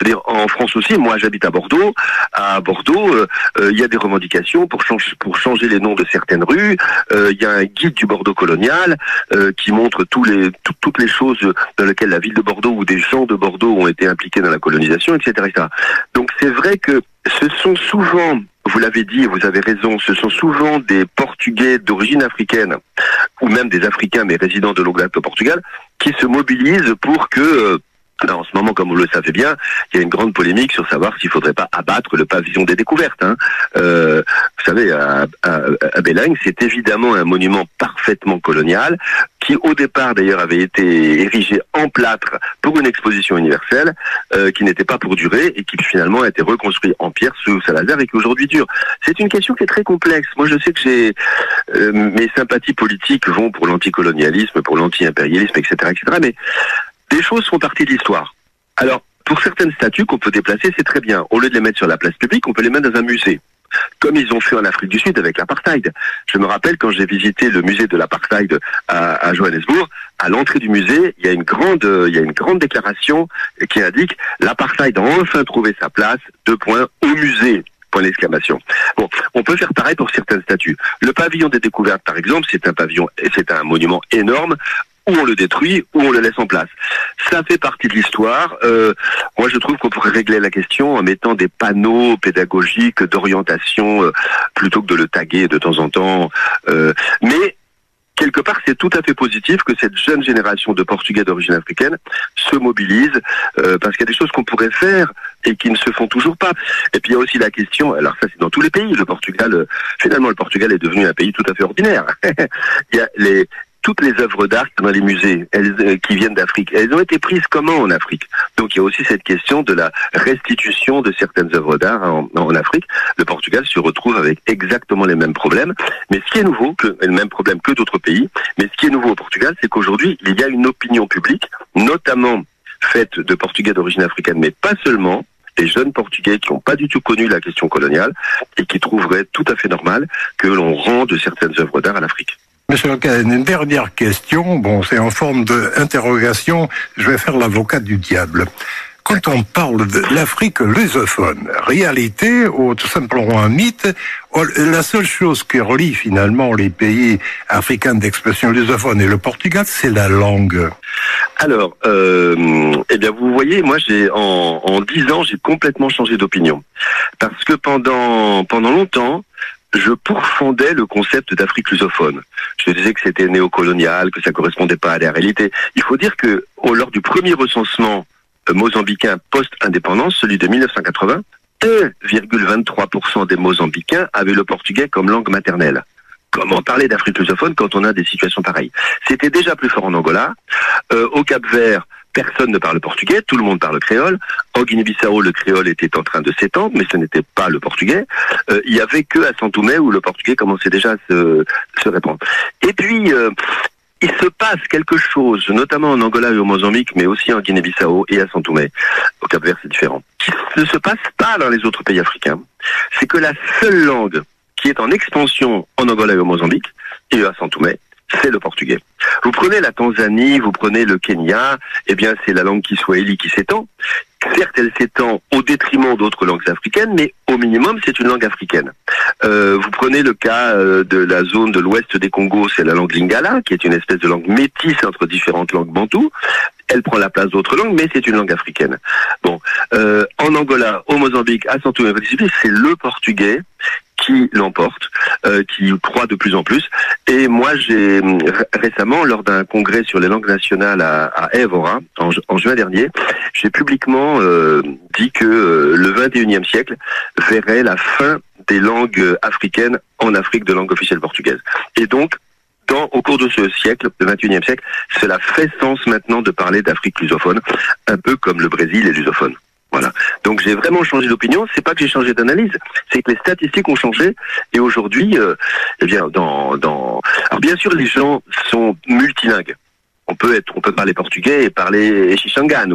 C'est-à-dire en France aussi, moi j'habite à Bordeaux. À Bordeaux, il y a des revendications pour changer les noms de certaines rues. Il y a un guide du Bordeaux colonial qui montre toutes les choses dans lesquelles la ville de Bordeaux ou des gens de Bordeaux ont été impliqués dans la colonisation, etc. etc. Donc c'est vrai que ce sont souvent, vous l'avez dit et vous avez raison, ce sont souvent des Portugais d'origine africaine ou même des Africains mais résidents de longue date au Portugal qui se mobilisent pour que alors, en ce moment, comme vous le savez bien, il y a une grande polémique sur savoir s'il ne faudrait pas abattre le pavillon des découvertes. Vous savez, à Belém, c'est évidemment un monument parfaitement colonial qui, au départ, d'ailleurs, avait été érigé en plâtre pour une exposition universelle qui n'était pas pour durer et qui, finalement, a été reconstruit en pierre sous Salazar et qui, aujourd'hui, dure. C'est une question qui est très complexe. Moi, je sais que mes sympathies politiques vont pour l'anticolonialisme, pour l'anti-impérialisme, etc., etc., mais des choses font partie de l'histoire. Alors, pour certaines statues qu'on peut déplacer, c'est très bien. Au lieu de les mettre sur la place publique, on peut les mettre dans un musée. Comme ils ont fait en Afrique du Sud avec l'apartheid. Je me rappelle quand j'ai visité le musée de l'apartheid à Johannesburg, à l'entrée du musée, il y a une grande déclaration qui indique l'apartheid a enfin trouvé sa place, au musée. Point d'exclamation. Bon, on peut faire pareil pour certaines statues. Le pavillon des découvertes, par exemple, c'est un monument énorme. Ou on le détruit, ou on le laisse en place. Ça fait partie de l'histoire. Moi, je trouve qu'on pourrait régler la question en mettant des panneaux pédagogiques d'orientation plutôt que de le taguer de temps en temps. Mais quelque part, c'est tout à fait positif que cette jeune génération de Portugais d'origine africaine se mobilise parce qu'il y a des choses qu'on pourrait faire et qui ne se font toujours pas. Et puis il y a aussi la question, alors ça c'est dans tous les pays, finalement le Portugal est devenu un pays tout à fait ordinaire. Il y a toutes les œuvres d'art dans les musées, qui viennent d'Afrique, elles ont été prises comment en Afrique? Donc il y a aussi cette question de la restitution de certaines œuvres d'art en Afrique. Le Portugal se retrouve avec exactement les mêmes problèmes, mais ce qui est nouveau, le même problème que d'autres pays, mais ce qui est nouveau au Portugal, c'est qu'aujourd'hui, il y a une opinion publique, notamment faite de Portugais d'origine africaine, mais pas seulement, des jeunes Portugais qui n'ont pas du tout connu la question coloniale et qui trouveraient tout à fait normal que l'on rende certaines œuvres d'art à l'Afrique. Monsieur Lecahen, une dernière question. Bon, c'est en forme d'interrogation. Je vais faire l'avocat du diable. Quand on parle de l'Afrique lusophone, réalité ou tout simplement un mythe, la seule chose qui relie finalement les pays africains d'expression lusophone et le Portugal, c'est la langue. Alors, eh bien, vous voyez, moi, en 10 ans, j'ai complètement changé d'opinion. Parce que pendant longtemps, je pourfondais le concept d'Afrique lusophone. Je disais que c'était néocolonial, que ça correspondait pas à la réalité. Il faut dire que lors du premier recensement mozambicain post-indépendance, celui de 1980, 1,23% des Mozambicains avaient le portugais comme langue maternelle. Comment parler d'Afrique lusophone quand on a des situations pareilles? C'était déjà plus fort en Angola. Au Cap-Vert, personne ne parle portugais, tout le monde parle créole. En Guinée-Bissau, le créole était en train de s'étendre, mais ce n'était pas le portugais. Il y avait que à Santomé où le portugais commençait déjà à se répandre. Et puis, il se passe quelque chose, notamment en Angola et au Mozambique, mais aussi en Guinée-Bissau et à Santomé. Au Cap-Vert, c'est différent. Qui ne se passe pas dans les autres pays africains. C'est que la seule langue qui est en expansion en Angola et au Mozambique, et à Santomé, c'est le portugais. Vous prenez la Tanzanie, vous prenez le Kenya, eh bien c'est la langue kiswahili qui s'étend. Certes, elle s'étend au détriment d'autres langues africaines, mais au minimum, c'est une langue africaine. Vous prenez le cas de la zone de l'ouest des Congos, c'est la langue lingala, qui est une espèce de langue métisse entre différentes langues bantoues. Elle prend la place d'autres langues, mais c'est une langue africaine. Bon, en Angola, au Mozambique, à Santo Tomé, c'est le portugais qui l'emporte, qui croît de plus en plus. Et moi, j'ai récemment, lors d'un congrès sur les langues nationales à Évora, en juin dernier, j'ai publiquement dit que le 21e siècle verrait la fin des langues africaines en Afrique de langue officielle portugaise. Et donc, au cours de ce siècle, le 21e siècle, cela fait sens maintenant de parler d'Afrique lusophone, un peu comme le Brésil est lusophone. Voilà. Donc j'ai vraiment changé d'opinion. C'est pas que j'ai changé d'analyse, c'est que les statistiques ont changé. Et aujourd'hui, eh bien, alors bien sûr, les gens sont multilingues. On peut parler portugais et parler xixangan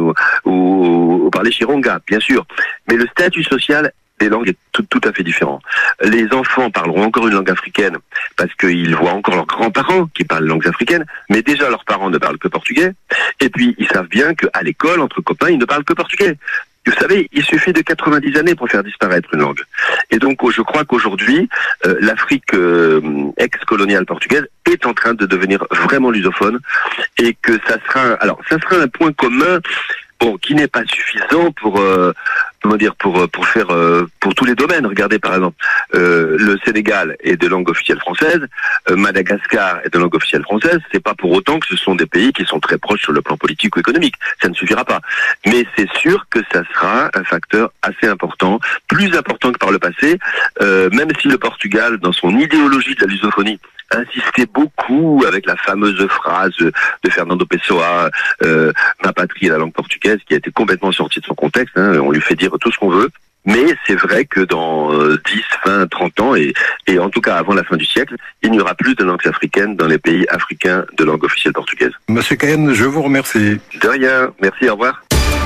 ou parler chironga, bien sûr. Mais le statut social des langues est tout à fait différent. Les enfants parleront encore une langue africaine parce qu'ils voient encore leurs grands-parents qui parlent langues africaines, mais déjà leurs parents ne parlent que portugais. Et puis ils savent bien qu'à l'école, entre copains, ils ne parlent que portugais. Vous savez, il suffit de 90 années pour faire disparaître une langue. Et donc, je crois qu'aujourd'hui, l'Afrique ex-coloniale portugaise est en train de devenir vraiment lusophone et que ça sera un point commun, bon, qui n'est pas suffisant pour faire pour tous les domaines. Regardez par exemple, le Sénégal est de langue officielle française, Madagascar est de langue officielle française. C'est pas pour autant que ce sont des pays qui sont très proches sur le plan politique ou économique. Ça ne suffira pas. Mais c'est sûr que ça sera un facteur assez important, plus important que par le passé. Même si le Portugal, dans son idéologie de la lusophonie, insistait beaucoup avec la fameuse phrase de Fernando Pessoa, ma patrie est la langue portugaise, qui a été complètement sortie de son contexte, hein, on lui fait dire tout ce qu'on veut, mais c'est vrai que dans 10, 20, 30 ans, et en tout cas avant la fin du siècle, il n'y aura plus de langues africaines dans les pays africains de langue officielle portugaise. Monsieur Cahen, je vous remercie. De rien, merci, au revoir.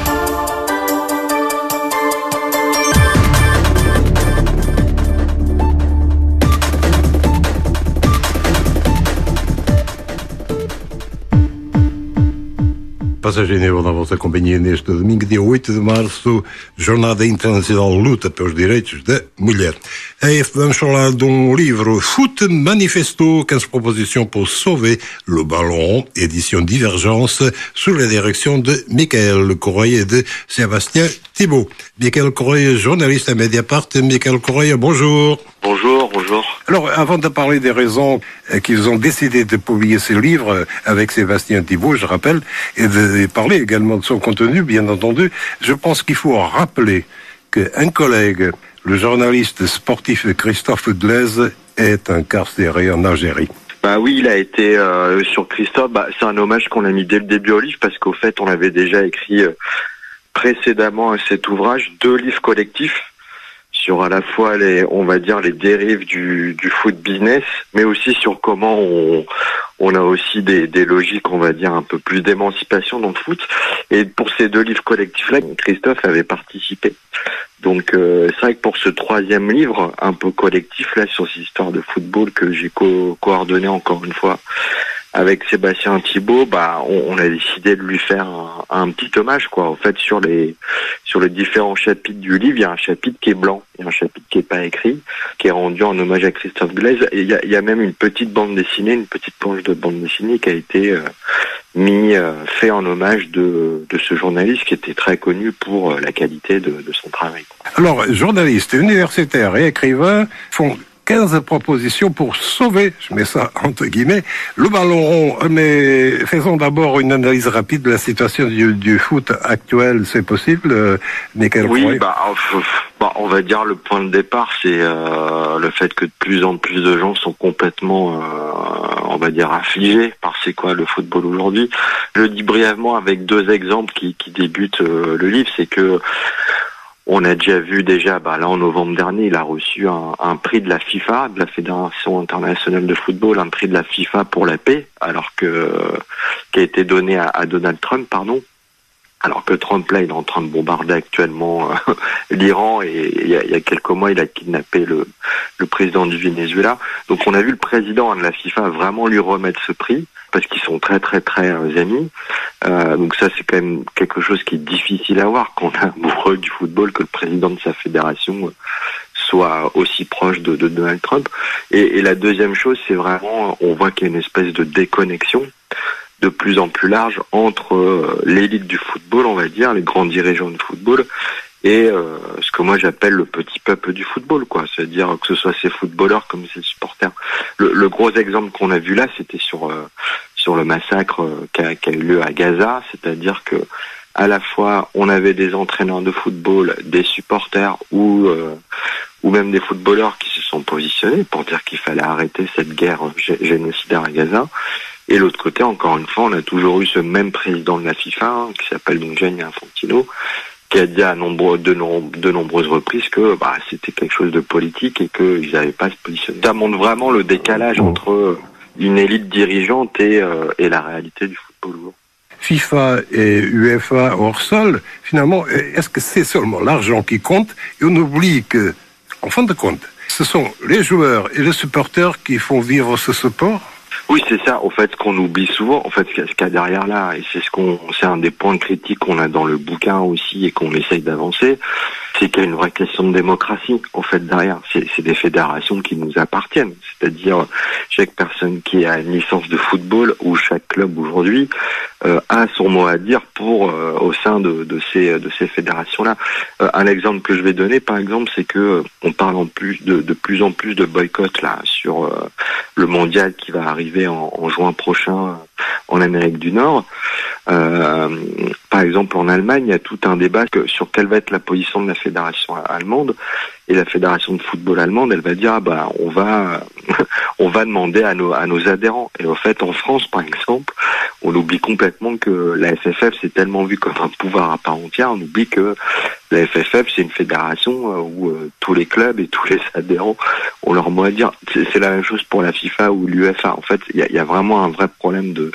Passageiro na vossa companhia neste domingo, dia 8 de março, Jornada Internacional de Luta pelos Direitos da Mulher. Et vamos falar de livre, Foot Manifesto, 15 propositions pour sauver le ballon, édition Divergence, sous la direction de Michael Correia et de Sébastien Thibault. Michael Correia, journaliste à Mediapart. Michael Correia, bonjour. Bonjour. Alors, avant de parler des raisons qu'ils ont décidé de publier ce livre avec Sébastien Thibault, je rappelle, et de parler également de son contenu, bien entendu, je pense qu'il faut rappeler qu'un collègue, le journaliste sportif Christophe Glaise, est incarcéré en Algérie. Bah oui, il a été sur Christophe. C'est un hommage qu'on a mis dès le début au livre parce qu'au fait, on avait déjà écrit précédemment à cet ouvrage 2 livres collectifs sur à la fois les dérives du foot business, mais aussi sur comment on a aussi des logiques, on va dire, un peu plus d'émancipation dans le foot. Et pour ces 2 livres collectifs-là, Christophe avait participé. Donc c'est vrai que pour ce 3e livre, un peu collectif, là, sur ces histoires de football que j'ai coordonné encore une fois avec Sébastien Thibault, on a décidé de lui faire un petit hommage, quoi. En fait, sur les différents chapitres du livre, il y a un chapitre qui est blanc, il y a un chapitre qui est pas écrit, qui est rendu en hommage à Christophe Glaise. Et il y a même une petite bande dessinée, une petite planche de bande dessinée qui a été fait en hommage de ce journaliste qui était très connu pour la qualité de son travail. Alors, journalistes, universitaires et écrivains font 15 propositions pour sauver, je mets ça entre guillemets, le ballon rond. Mais faisons d'abord une analyse rapide de la situation du foot actuel. C'est possible, Michael? Oui, on va dire le point de départ, c'est le fait que de plus en plus de gens sont complètement, on va dire, affligés par c'est quoi le football aujourd'hui. Je le dis brièvement avec 2 exemples qui débutent le livre, c'est que on a déjà vu là en novembre dernier, il a reçu un prix de la FIFA, de la Fédération internationale de football, un prix de la FIFA pour la paix, qui a été donné à Donald Trump, alors que Trump là, il est en train de bombarder actuellement l'Iran et il y a quelques mois, il a kidnappé le président du Venezuela. Donc on a vu le président de la FIFA vraiment lui remettre ce prix parce qu'ils sont très très très amis. Donc ça, c'est quand même quelque chose qui est difficile à voir quand on est amoureux du football, que le président de sa fédération soit aussi proche de Donald Trump. Et la deuxième chose, c'est vraiment, on voit qu'il y a une espèce de déconnexion de plus en plus large entre l'élite du football, on va dire, les grands dirigeants de football, et ce que moi j'appelle le petit peuple du football, quoi. C'est-à-dire que ce soit ces footballeurs comme ces supporters. Le gros exemple qu'on a vu là, c'était sur le massacre qui a eu lieu à Gaza, c'est-à-dire que à la fois on avait des entraîneurs de football, des supporters ou même des footballeurs qui se sont positionnés pour dire qu'il fallait arrêter cette guerre génocidaire à Gaza. Et l'autre côté, encore une fois, on a toujours eu ce même président de la FIFA, qui s'appelle donc Gianni Infantino, qui a dit de nombreuses reprises que c'était quelque chose de politique et qu'ils n'avaient pas à se positionner. Ça montre vraiment le décalage entre une élite dirigeante et la réalité du football. FIFA et UEFA hors sol, finalement, est-ce que c'est seulement l'argent qui compte? Et on oublie que, en fin de compte, ce sont les joueurs et les supporters qui font vivre ce sport? Oui, c'est ça. En fait, ce qu'on oublie souvent, en fait, ce qu'il y a derrière là, et c'est un des points critiques qu'on a dans le bouquin aussi et qu'on essaye d'avancer, c'est qu'il y a une vraie question de démocratie, en fait, derrière. C'est des fédérations qui nous appartiennent. C'est-à-dire, chaque personne qui a une licence de football ou chaque club aujourd'hui a son mot à dire au sein de ces fédérations-là. Un exemple que je vais donner, par exemple, c'est que on parle de plus en plus de boycott là sur le mondial qui va arriver en juin prochain en Amérique du Nord. Par exemple, en Allemagne, il y a tout un débat sur quelle va être la position de la fédération allemande. Et la fédération de football allemande, elle va dire on va demander à nos adhérents. Et au fait, en France, par exemple, on oublie complètement que la FFF c'est tellement vu comme un pouvoir à part entière. On oublie que la FFF c'est une fédération où tous les clubs et tous les adhérents ont leur mot à dire. C'est la même chose pour la FIFA ou l'UEFA. En fait, il y a vraiment un vrai problème de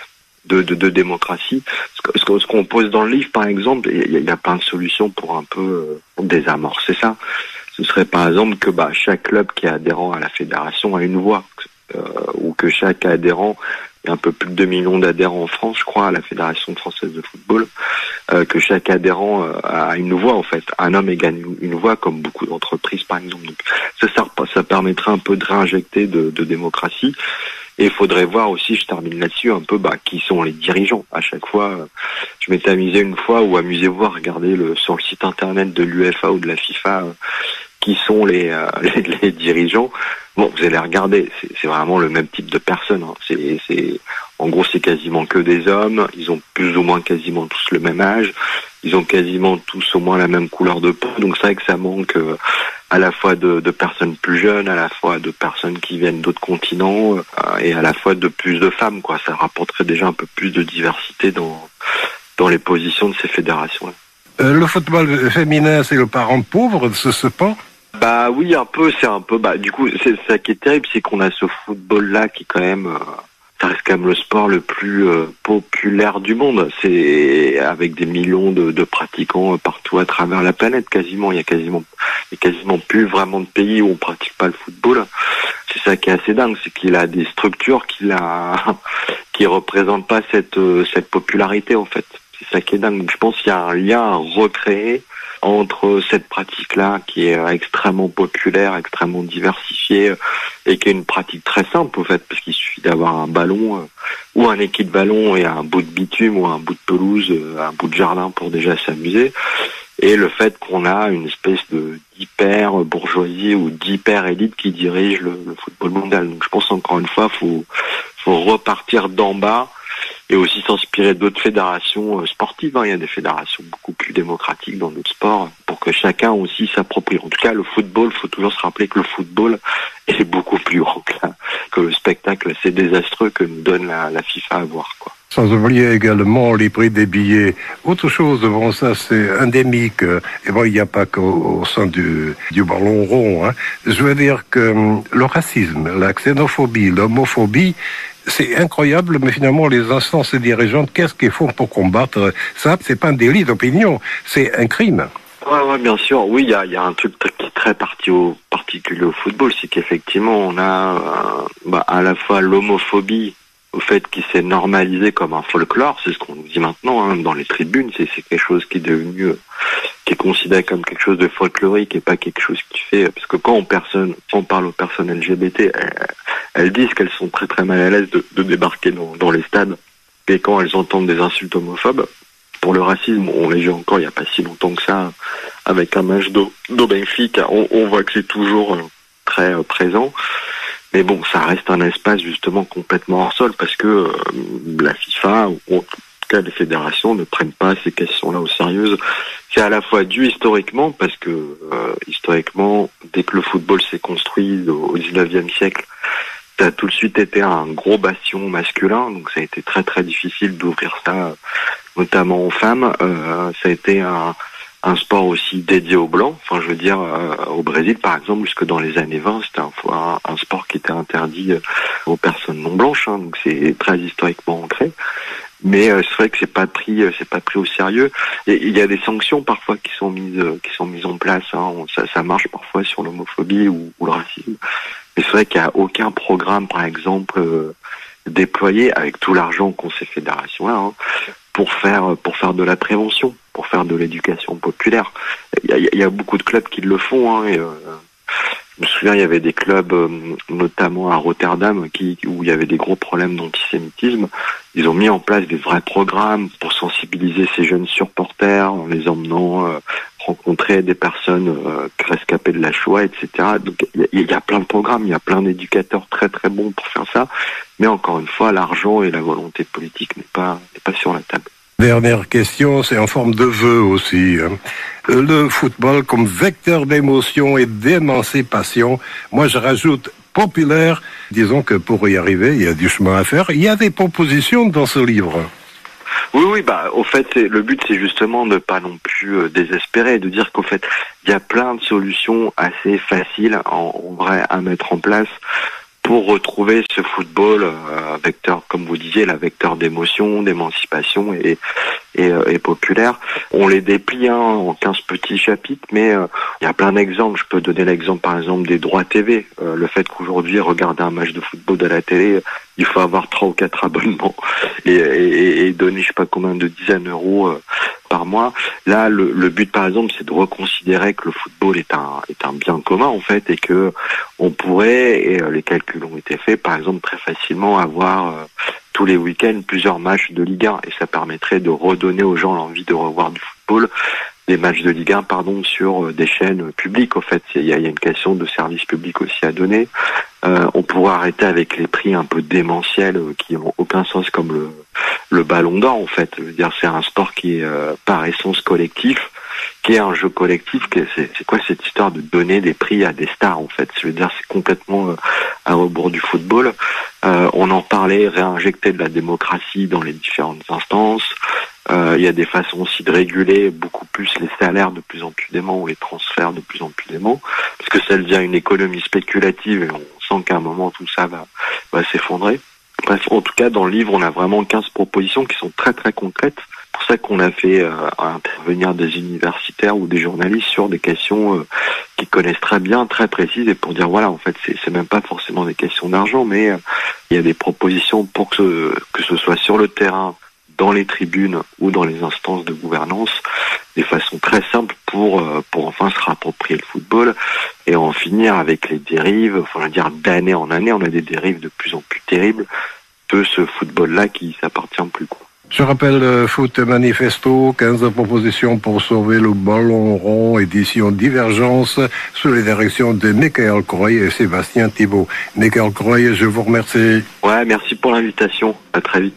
démocratie. Ce qu'on pose dans le livre, par exemple, il y a plein de solutions pour un peu désamorcer ça. Ce serait par exemple que chaque club qui est adhérent à la fédération a une voix, ou que chaque adhérent, il y a un peu plus de 2 millions d'adhérents en France, je crois, à la Fédération française de football, que chaque adhérent a une voix, en fait. Un homme égale une voix, comme beaucoup d'entreprises, par exemple. Donc, ça permettrait un peu de réinjecter de démocratie. Et il faudrait voir aussi, je termine là-dessus, un peu qui sont les dirigeants. À chaque fois, je m'étais amusé une fois, ou amusez-vous à regarder sur le site internet de l'UEFA ou de la FIFA qui sont les dirigeants. Bon, vous allez regarder, c'est vraiment le même type de personnes. Hein. En gros, c'est quasiment que des hommes. Ils ont plus ou moins quasiment tous le même âge. Ils ont quasiment tous au moins la même couleur de peau. Donc c'est vrai que ça manque à la fois de personnes plus jeunes, à la fois de personnes qui viennent d'autres continents, et à la fois de plus de femmes, quoi. Ça rapporterait déjà un peu plus de diversité dans les positions de ces fédérations-là. Le football féminin, c'est le parent pauvre de ce sport? Oui, un peu, du coup, c'est ça qui est terrible, c'est qu'on a ce football-là qui quand même, ça reste quand même le sport le plus populaire du monde. C'est avec des millions de pratiquants partout à travers la planète, quasiment. Il y a quasiment plus vraiment de pays où on pratique pas le football. C'est ça qui est assez dingue, c'est qu'il a des structures qui représentent pas cette popularité, en fait. C'est ça qui est dingue. Donc, je pense qu'il y a un lien à recréer entre cette pratique-là qui est extrêmement populaire, extrêmement diversifiée, et qui est une pratique très simple, en fait, parce qu'il suffit d'avoir un ballon ou un équipe ballon et un bout de bitume ou un bout de pelouse, un bout de jardin pour déjà s'amuser. Et le fait qu'on a une espèce d'hyper bourgeoisie ou d'hyper élite qui dirige le football mondial. Donc je pense encore une fois, faut repartir d'en bas. Et aussi s'inspirer d'autres fédérations sportives. Il y a des fédérations beaucoup plus démocratiques dans d'autres sports pour que chacun aussi s'approprie. En tout cas, le football, il faut toujours se rappeler que le football est beaucoup plus grand que le spectacle assez désastreux que nous donne la FIFA à voir, quoi. Sans oublier également les prix des billets. Autre chose, ça c'est endémique. Et il n'y a pas qu'au sein du ballon rond. Hein. Je veux dire que le racisme, la xénophobie, l'homophobie, c'est incroyable, mais finalement, les instances dirigeantes, qu'est-ce qu'ils font pour combattre ça? C'est pas un délit d'opinion, c'est un crime. Ouais, bien sûr. Oui, il y a un truc qui est très particulier au football, c'est qu'effectivement, on a à la fois l'homophobie, au fait qu'il s'est normalisé comme un folklore, c'est ce qu'on nous dit maintenant dans les tribunes, c'est quelque chose qui est devenu, qui est considéré comme quelque chose de folklorique et pas quelque chose qui fait, parce que quand on parle aux personnes LGBT, elles disent qu'elles sont très très mal à l'aise de débarquer dans les stades, et quand elles entendent des insultes homophobes. Pour le racisme, on l'a vu encore il n'y a pas si longtemps que ça, avec un match d'eau Benfica, on voit que c'est toujours très présent. Mais bon, ça reste un espace justement complètement hors sol parce que la FIFA, ou en tout cas les fédérations, ne prennent pas ces questions-là au sérieux. C'est à la fois dû historiquement, parce que historiquement, dès que le football s'est construit au 19e siècle, ça a tout de suite été un gros bastion masculin, donc ça a été très très difficile d'ouvrir ça, notamment aux femmes. Ça a été un sport aussi dédié aux blancs. Enfin, je veux dire, au Brésil, par exemple, jusque dans les années 20, c'était un sport qui était interdit aux personnes non blanches. Donc c'est très historiquement ancré. Mais c'est vrai que c'est pas pris au sérieux. Et il y a des sanctions parfois qui sont mises en place. Ça marche parfois sur l'homophobie ou le racisme. Mais c'est vrai qu'il n'y a aucun programme, par exemple, déployer avec tout l'argent qu'ont ces fédérations-là pour faire de la prévention, pour faire de l'éducation populaire. Il y a beaucoup de clubs qui le font. Je me souviens, il y avait des clubs, notamment à Rotterdam, où il y avait des gros problèmes d'antisémitisme. Ils ont mis en place des vrais programmes pour sensibiliser ces jeunes supporters en les emmenant rencontrer des personnes rescapées de la Shoah, etc. Donc il y a plein de programmes, il y a plein d'éducateurs très très bons pour faire ça. Mais encore une fois, l'argent et la volonté politique n'est pas sur la table. Dernière question, c'est en forme de vœu aussi. Le football comme vecteur d'émotion et d'émancipation. Moi, je rajoute populaire. Disons que pour y arriver, il y a du chemin à faire. Il y a des propositions dans ce livre. Oui, au fait, le but, c'est justement de pas non plus désespérer, de dire qu'au fait, il y a plein de solutions assez faciles, en vrai, à mettre en place pour retrouver ce football vecteur, comme vous disiez, la vecteur d'émotion, d'émancipation et populaire. On les déplie en 15 petits chapitres, mais il y a plein d'exemples. Je peux donner l'exemple, par exemple, des droits TV. Le fait qu'aujourd'hui, regarder un match de football à la télé, il faut avoir 3 ou 4 abonnements et donner je sais pas combien de dizaines d'euros par mois. Là, le but, par exemple, c'est de reconsidérer que le football est un bien commun, en fait, et que on pourrait, et les calculs ont été faits, par exemple, très facilement avoir tous les week-ends plusieurs matchs de Ligue 1, et ça permettrait de redonner aux gens l'envie de revoir du football, des matchs de Ligue 1, sur des chaînes publiques. En fait, il y a une question de service public aussi à donner. On pourrait arrêter avec les prix un peu démentiels qui n'ont aucun sens, comme le Ballon d'Or, en fait. Je veux dire, c'est un sport qui est par essence collectif, qui est un jeu collectif. C'est quoi cette histoire de donner des prix à des stars, en fait? Je veux dire, c'est complètement à rebours du football. On en parlait, réinjecter de la démocratie dans les différentes instances. Il y a des façons aussi de réguler beaucoup plus les salaires de plus en plus dément, ou les transferts de plus en plus dément, parce que ça devient une économie spéculative et on sent qu'à un moment tout ça va s'effondrer. Bref, en tout cas, dans le livre, on a vraiment 15 propositions qui sont très très concrètes. C'est pour ça qu'on a fait intervenir des universitaires ou des journalistes sur des questions qu'ils connaissent très bien, très précises, et pour dire voilà, en fait, c'est même pas forcément des questions d'argent, mais il y a des propositions pour que ce soit sur le terrain, dans les tribunes ou dans les instances de gouvernance, des façons très simples pour enfin se réapproprier le football et en finir avec les dérives. Enfin, dire d'année en année, on a des dérives de plus en plus terribles de ce football-là qui s'appartient plus, quoi. Je rappelle Foot Manifesto, 15 propositions pour sauver le ballon rond, édition Divergence, sous les directions de Michael Croy et Sébastien Thibault. Michael Croy, je vous remercie. Ouais, merci pour l'invitation. À très vite.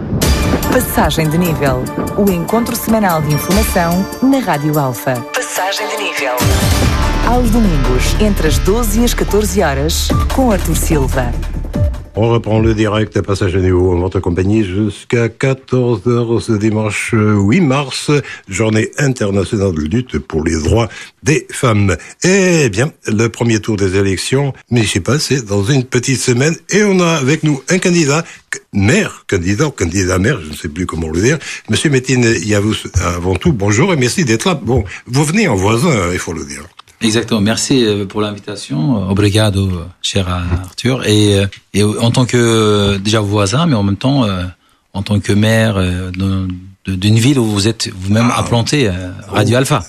Passagem de nível. O encontro semanal de informação na Rádio Alfa. Passagem de nível. Aos domingos, entre as 12 e as 14 horas, com Arthur Silva. On reprend le direct à Passage à Niveau en votre compagnie jusqu'à 14h ce dimanche 8 mars, journée internationale de lutte pour les droits des femmes. Eh bien, le premier tour des élections municipales, c'est dans une petite semaine et on a avec nous un candidat maire, je ne sais plus comment le dire. Monsieur Métine Yavuz, avant tout, bonjour et merci d'être là. Bon, vous venez en voisin, il faut le dire. Exactement. Merci pour l'invitation. Obrigado, cher Arthur. Et en tant que déjà voisin, mais en même temps en tant que maire d'une ville où vous êtes vous-même implanté, Radio Alpha.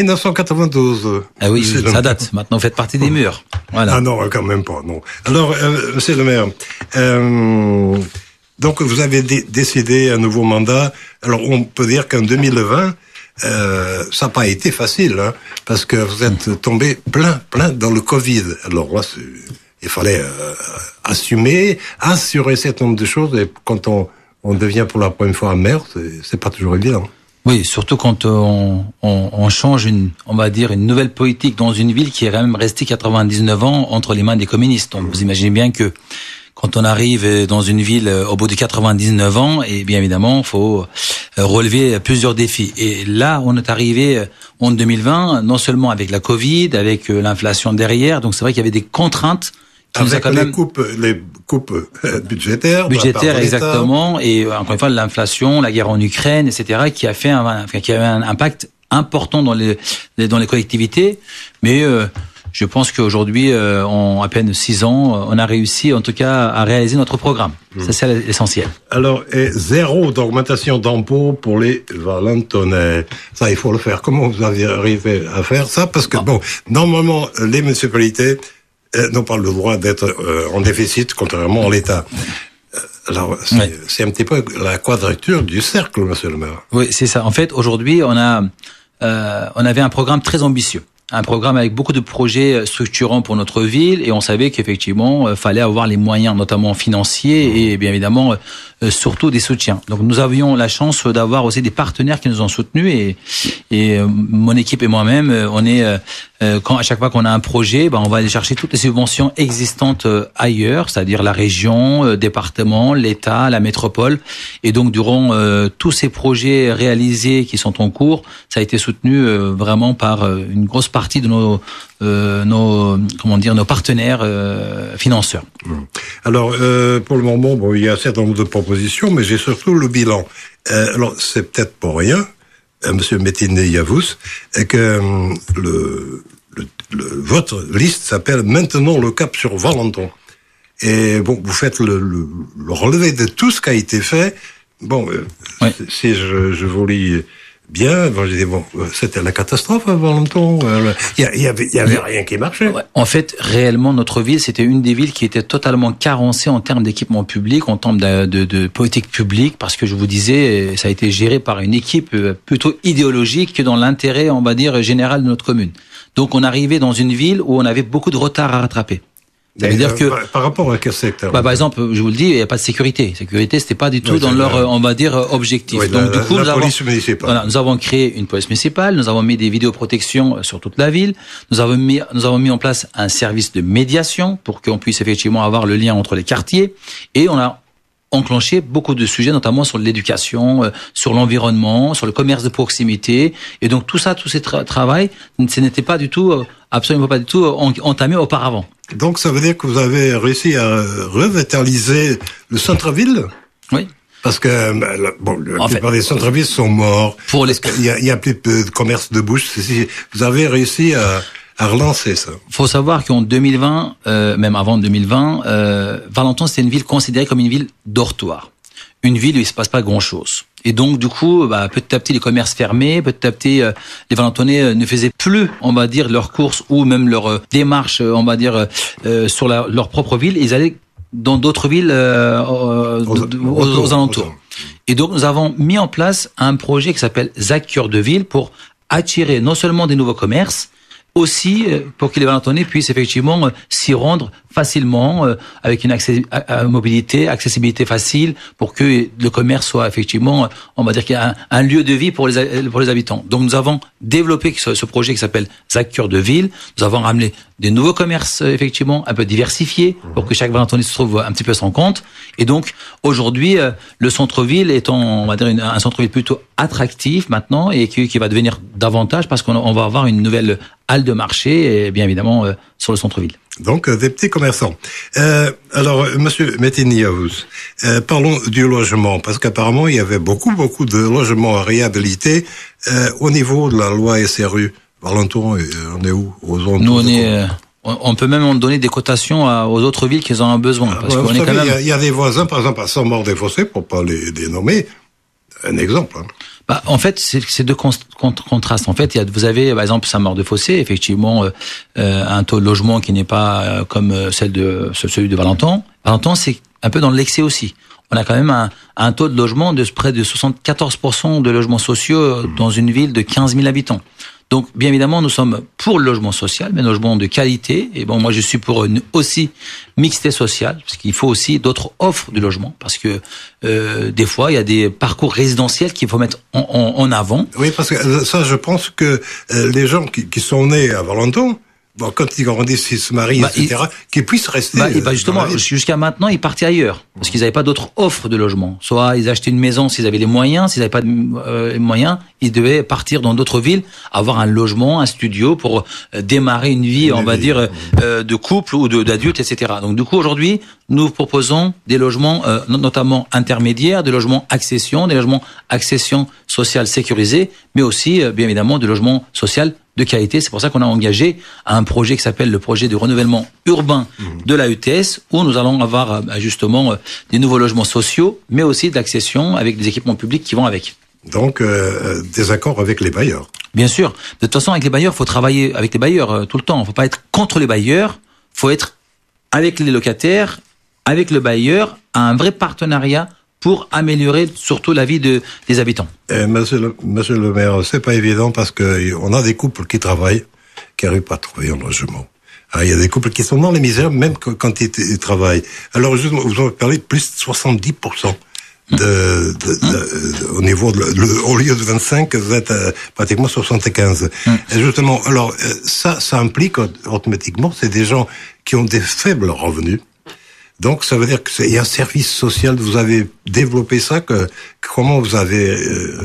1992. Ah oui, ça date. Maintenant, vous faites partie des murs. Voilà. Ah non, quand même pas, non. Alors, monsieur le maire, donc vous avez décidé un nouveau mandat. Alors, on peut dire qu'en 2020, ça n'a pas été facile, hein, parce que vous êtes tombé plein dans le Covid. Alors là, il fallait assurer un certain nombre de choses, et quand on devient pour la première fois maire, c'est pas toujours évident. Oui, surtout quand on change on va dire une nouvelle politique dans une ville qui est quand même restée 99 ans entre les mains des communistes. Donc vous imaginez bien que quand on arrive dans une ville au bout de 99 ans, et bien évidemment, il faut relever plusieurs défis. Et là, on est arrivé en 2020, non seulement avec la Covid, avec l'inflation derrière, donc c'est vrai qu'il y avait des contraintes. Avec les coupes budgétaires. Budgétaires, exactement. Et encore une fois, l'inflation, la guerre en Ukraine, etc., qui a avait un impact important dans les collectivités. Mais je pense qu'aujourd'hui, en à peine 6 ans, on a réussi en tout cas à réaliser notre programme. Ça, c'est l'essentiel. Alors, et 0 d'augmentation d'impôts pour les Valentonnais. Ça, il faut le faire. Comment vous avez arrivé à faire ça? Parce que, normalement, les municipalités n'ont pas le droit d'être en déficit, contrairement à l'État. Alors, c'est un petit peu la quadrature du cercle, monsieur le maire. Oui, c'est ça. En fait, aujourd'hui, on avait un programme très ambitieux. Un programme avec beaucoup de projets structurants pour notre ville, et on savait qu'effectivement, fallait avoir les moyens, notamment financiers, et bien évidemment, surtout des soutiens. Donc, nous avions la chance d'avoir aussi des partenaires qui nous ont soutenus, et mon équipe et moi-même, on est à chaque fois qu'on a un projet, on va aller chercher toutes les subventions existantes ailleurs, c'est-à-dire la région, département, l'État, la métropole, et donc durant tous ces projets réalisés qui sont en cours, ça a été soutenu vraiment par une grosse partie de nos partenaires financeurs. Alors, pour le moment, il y a un certain nombre de propositions, mais j'ai surtout le bilan. Alors, c'est peut-être pour rien, monsieur Métiné-Yavuz, que votre liste s'appelle maintenant le cap sur Valenton. Et vous faites le relevé de tout ce qui a été fait. Si je vous lis bien, je dis c'était la catastrophe à Valenton. Il y avait rien qui marchait. Ouais. En fait, réellement, notre ville, c'était une des villes qui était totalement carencée en termes d'équipement public, en termes de politique publique, parce que je vous disais, ça a été géré par une équipe plutôt idéologique que dans l'intérêt, on va dire, général de notre commune. Donc, on arrivait dans une ville où on avait beaucoup de retard à rattraper. Ça veut dire que par rapport à quel secteur? Par exemple, je vous le dis, il n'y a pas de sécurité. Sécurité, c'était pas du tout dans leur, on va dire, objectif. Oui, donc du coup, nous avons créé une police municipale, nous avons mis des vidéoprotections sur toute la ville, nous avons mis en place un service de médiation pour qu'on puisse effectivement avoir le lien entre les quartiers, et on a enclenché beaucoup de sujets, notamment sur l'éducation, sur l'environnement, sur le commerce de proximité, et donc tout ça, tout ce travail, ce n'était pas du tout, absolument pas du tout entamé auparavant. Donc ça veut dire que vous avez réussi à revitaliser le centre-ville? Oui. Parce que la plupart des centres-villes sont morts. Il y a plus de commerce de bouche. Vous avez réussi à relancer ça. Faut savoir qu'en 2020, même avant 2020, Valenton, c'était une ville considérée comme une ville dortoir. Une ville où il se passe pas grand-chose. Et donc, du coup, petit à petit, les commerces fermés, petit à petit, les Valentonnais ne faisaient plus, on va dire, leurs courses ou même leur démarche, on va dire, sur leur propre ville. Ils allaient dans d'autres villes aux alentours. Et donc, nous avons mis en place un projet qui s'appelle ZAC Cœur de Ville pour attirer non seulement des nouveaux commerces, aussi pour que les Valentonnais puissent effectivement s'y rendre facilement, avec une mobilité, accessibilité facile, pour que le commerce soit effectivement, on va dire qu'il y a un lieu de vie pour les habitants. Donc nous avons développé ce projet qui s'appelle ZAC Cœur de Ville. Nous avons ramené des nouveaux commerces effectivement un peu diversifiés pour que chaque Valentonnais se trouve un petit peu à son compte. Et donc aujourd'hui, le centre-ville étant, on va dire, un centre-ville plutôt attractif maintenant, et qui va devenir davantage parce qu'on va avoir une nouvelle halle de marché, et bien évidemment sur le centre-ville. Donc des petits commerçants. Alors, monsieur Métiné-Yavuz, parlons du logement, parce qu'apparemment il y avait beaucoup de logements à réhabiliter au niveau de la loi SRU. Valenton, on est où? Nous, on peut même en donner des cotations aux autres villes qui en ont besoin. Parce qu'on est quand même... Il y a des voisins, par exemple, à Saint-Maur-des-Fossés, pour pas les nommer, un exemple. En fait, c'est deux contrastes. En fait, vous avez, par exemple, Saint-Maur-des-Fossés, effectivement, un taux de logement qui n'est pas comme celui de Valenton. Valenton, c'est un peu dans l'excès aussi. On a quand même un taux de logement de près de 74% de logements sociaux dans une ville de 15 000 habitants. Donc, bien évidemment, nous sommes pour le logement social, mais un logement de qualité. Et moi, je suis pour une aussi mixité sociale, parce qu'il faut aussi d'autres offres de logement, parce que des fois, il y a des parcours résidentiels qu'il faut mettre en avant. Oui, parce que ça, je pense que les gens qui sont nés à Valenton, quand ils grandissent, ils se marient, etc., qu'ils puissent rester. Justement, jusqu'à maintenant, ils partaient ailleurs, parce qu'ils n'avaient pas d'autres offres de logement. Soit ils achetaient une maison s'ils avaient les moyens, s'ils n'avaient pas de moyens, ils devaient partir dans d'autres villes, avoir un logement, un studio pour démarrer une vie, de couple ou d'adulte, etc. Donc du coup, aujourd'hui, nous proposons des logements, notamment intermédiaires, des logements accession sociale sécurisés, mais aussi, bien évidemment, des logements sociaux de qualité. C'est pour ça qu'on a engagé un projet qui s'appelle le projet de renouvellement urbain de la UTS, où nous allons avoir justement des nouveaux logements sociaux, mais aussi de l'accession avec des équipements publics qui vont avec. Donc, des accords avec les bailleurs. Bien sûr. De toute façon, avec les bailleurs, il faut travailler avec les bailleurs tout le temps. Il ne faut pas être contre les bailleurs. Il faut être avec les locataires, avec le bailleur, à un vrai partenariat pour améliorer surtout la vie des habitants. Monsieur le maire, c'est pas évident parce que on a des couples qui travaillent, qui n'arrivent pas à trouver un logement. Il y a des couples qui sont dans les misères même quand ils travaillent. Alors, vous avez parlé de plus de 70%. Au niveau au lieu de 25, vous êtes pratiquement 75. Et justement, alors ça implique automatiquement, c'est des gens qui ont des faibles revenus. Donc ça veut dire qu'il y a un service social. Vous avez développé ça. Comment vous avez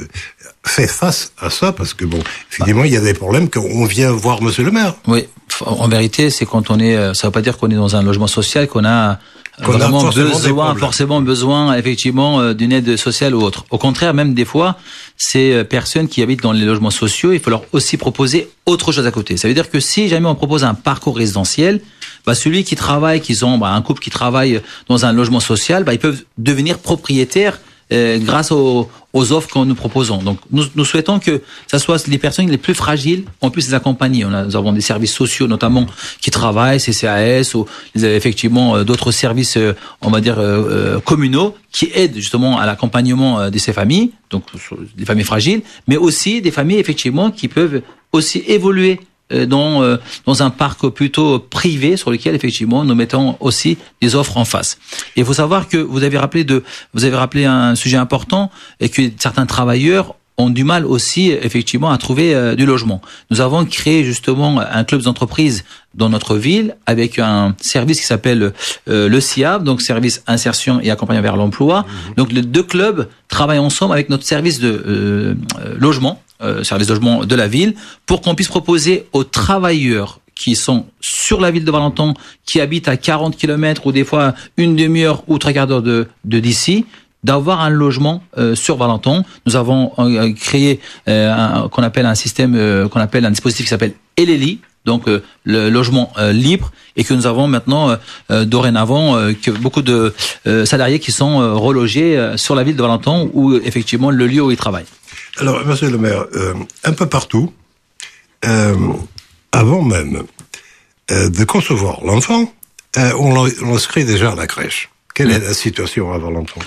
fait face à ça? Parce que bon, finalement, il y a des problèmes qu'on vient voir Monsieur le maire. Oui, en vérité, c'est quand on est. Ça veut pas dire qu'on est dans un logement social qu'on a. Vraiment forcément besoin effectivement d'une aide sociale ou autre. Au contraire, même des fois, ces personnes qui habitent dans les logements sociaux, il faut leur aussi proposer autre chose à côté. Ça veut dire que si jamais on propose un parcours résidentiel, celui qui travaille, un couple qui travaille dans un logement social, ils peuvent devenir propriétaires grâce aux offres que nous proposons. Donc, nous souhaitons que ça soit les personnes les plus fragiles, on puisse les accompagner. Nous avons des services sociaux, notamment, qui travaillent, CCAS, ou effectivement d'autres services, on va dire, communaux, qui aident justement à l'accompagnement de ces familles, donc des familles fragiles, mais aussi des familles, effectivement, qui peuvent aussi évoluer dans un parc plutôt privé sur lequel effectivement nous mettons aussi des offres en face. Et il faut savoir que vous avez rappelé un sujet important, et que certains travailleurs ont du mal aussi effectivement à trouver du logement. Nous avons créé justement un club d'entreprise dans notre ville avec un service qui s'appelle le SIAB, donc service insertion et accompagnement vers l'emploi. Donc les deux clubs travaillent ensemble avec notre service de logement, service logement de la ville, pour qu'on puisse proposer aux travailleurs qui sont sur la ville de Valenton, qui habitent à 40 km ou des fois une demi-heure ou 3 quarts d'heure de d'ici, d'avoir un logement sur Valenton. Nous avons créé qu'on appelle un dispositif qui s'appelle Eleli, donc le logement libre, et que nous avons maintenant dorénavant que beaucoup de salariés qui sont relogés sur la ville de Valenton, où effectivement le lieu où ils travaillent. Alors, monsieur le maire, un peu partout, avant même de concevoir l'enfant, on l'inscrit déjà à la crèche. Quelle est la situation à Valenton?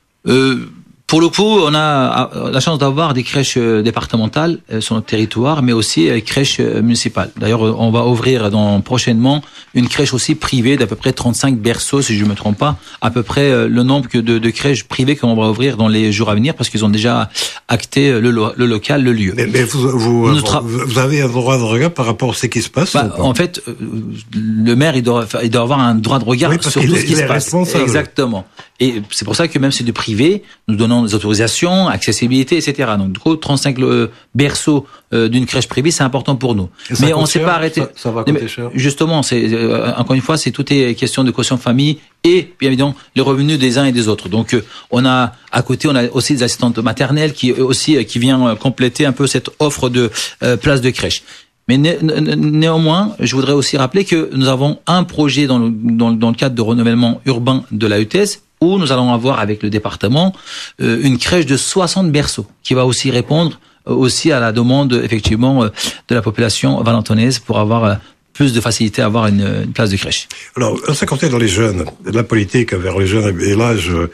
Pour le coup, on a la chance d'avoir des crèches départementales sur notre territoire, mais aussi crèches municipales. D'ailleurs, on va ouvrir prochainement une crèche aussi privée d'à peu près 35 berceaux, si je ne me trompe pas, à peu près le nombre de crèches privées qu'on va ouvrir dans les jours à venir, parce qu'ils ont déjà acté le local, le lieu. Mais vous avez un droit de regard par rapport à ce qui se passe? En fait, le maire, il doit avoir un droit de regard sur tout ce qui se passe. Exactement. Et c'est pour ça que même si c'est du privé, nous donnons des autorisations, accessibilité, etc. Donc, du coup, 35 berceaux d'une crèche privée, c'est important pour nous. Mais on ne s'est pas arrêté. Ça va coûter cher. Justement, encore une fois, tout est question de quotient famille et, bien évidemment, les revenus des uns et des autres. Donc, à côté, on a aussi des assistantes maternelles qui viennent compléter un peu cette offre de places de crèche. Mais néanmoins, je voudrais aussi rappeler que nous avons un projet dans le cadre de renouvellement urbain de la UTS, où nous allons avoir avec le département une crèche de 60 berceaux qui va aussi répondre aussi à la demande effectivement de la population valentonaise pour avoir plus de facilité à avoir une place de crèche. Alors, en ce qui concerne les jeunes, la politique vers les jeunes, et là je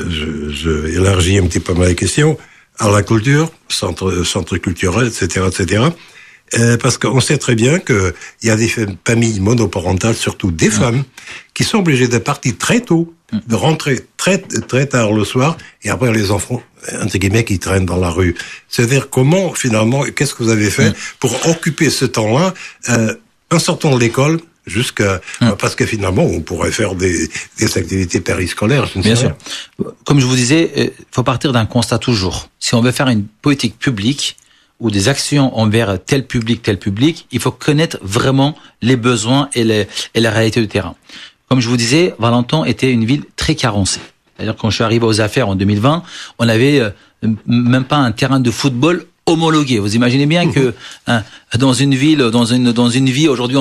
élargis un petit peu ma question à la culture, centre culturel, etc. Parce qu'on sait très bien qu'il y a des familles monoparentales, surtout des femmes, qui sont obligées de partir très tôt, de rentrer très tard le soir, et après les enfants, entre guillemets, qui traînent dans la rue. C'est-à-dire comment, finalement, qu'est-ce que vous avez fait pour occuper ce temps-là, en sortant de l'école, parce que finalement, on pourrait faire des activités périscolaires, je ne sais pas. Bien sûr. Comme je vous disais, il faut partir d'un constat toujours. Si on veut faire une politique publique, ou des actions envers tel public, il faut connaître vraiment les besoins et la réalité du terrain. Comme je vous disais, Valenton était une ville très carencée. C'est-à-dire quand je suis arrivé aux affaires en 2020, on n'avait même pas un terrain de football homologué. Vous imaginez bien que dans une ville, dans une vie aujourd'hui en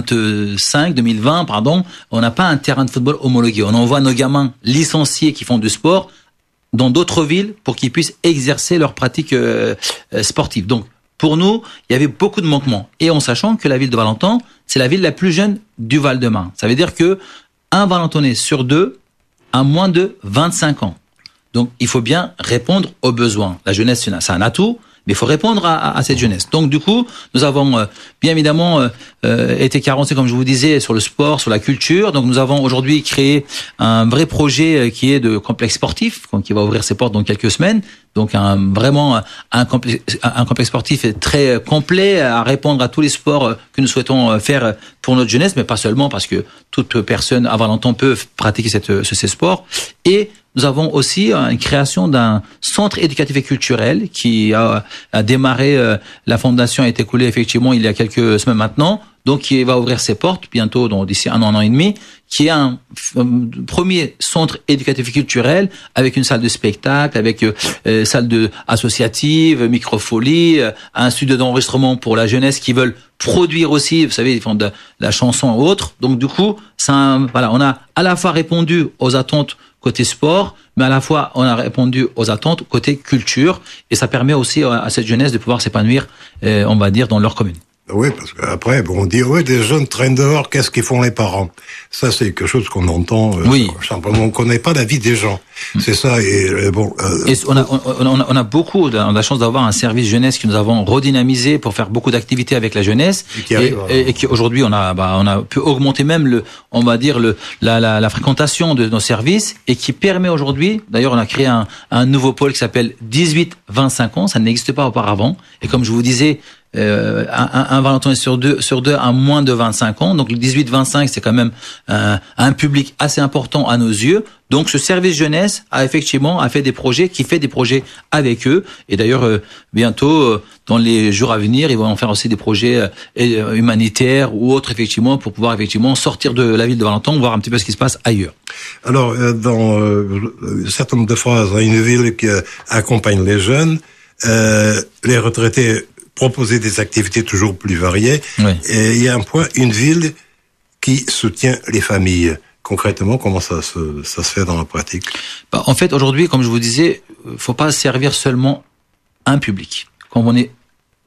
2020, on n'a pas un terrain de football homologué. On envoie nos gamins licenciés qui font du sport dans d'autres villes pour qu'ils puissent exercer leur pratique sportive. Donc, pour nous, il y avait beaucoup de manquements. Et en sachant que la ville de Valenton, c'est la ville la plus jeune du Val-de-Marne. Ça veut dire que un Valentonais sur 2 a moins de 25 ans. Donc, il faut bien répondre aux besoins. La jeunesse, c'est un atout, mais il faut répondre à cette jeunesse. Donc, du coup, nous avons bien évidemment été carencés, comme je vous disais, sur le sport, sur la culture. Donc, nous avons aujourd'hui créé un vrai projet qui est de complexe sportif, qui va ouvrir ses portes dans quelques semaines. Donc, vraiment un complexe sportif très complet à répondre à tous les sports que nous souhaitons faire pour notre jeunesse, mais pas seulement, parce que toute personne à Valenton peut pratiquer ces sports. Et nous avons aussi une création d'un centre éducatif et culturel qui a démarré. La fondation a été coulée effectivement il y a quelques semaines maintenant. Donc, qui va ouvrir ses portes bientôt, d'ici un an et demi, qui est un premier centre éducatif et culturel avec une salle de spectacle, avec salle associative, microfolie, un studio d'enregistrement pour la jeunesse qui veulent produire aussi, vous savez, ils font de la chanson ou autre. Donc, du coup, on a à la fois répondu aux attentes côté sport, mais à la fois on a répondu aux attentes côté culture, et ça permet aussi à cette jeunesse de pouvoir s'épanouir, on va dire, dans leur commune. Oui, parce qu'après, on dit, des jeunes traînent dehors, qu'est-ce qu'ils font les parents? Ça, c'est quelque chose qu'on entend. Oui. Simplement, on connaît pas la vie des gens. C'est ça, et bon. Et on a la chance d'avoir un service jeunesse que nous avons redynamisé pour faire beaucoup d'activités avec la jeunesse. Et qu'aujourd'hui, on a pu augmenter même la fréquentation de nos services, et qui permet aujourd'hui, d'ailleurs, on a créé un nouveau pôle qui s'appelle 18-25 ans. Ça n'existait pas auparavant. Et comme je vous disais, un Valentonais sur deux a moins de 25 ans. Donc le 18-25, c'est quand même un public assez important à nos yeux. Donc ce service jeunesse fait des projets avec eux. Et d'ailleurs, bientôt, dans les jours à venir, ils vont en faire aussi des projets humanitaires ou autres, effectivement, pour pouvoir effectivement sortir de la ville de Valenton, voir un petit peu ce qui se passe ailleurs. Alors, dans un certain nombre de phrases, une ville qui accompagne les jeunes, les retraités proposer des activités toujours plus variées. Oui. Et il y a une ville qui soutient les familles. Concrètement, comment ça se fait dans la pratique? En fait, aujourd'hui, comme je vous disais, faut pas servir seulement un public. Quand on est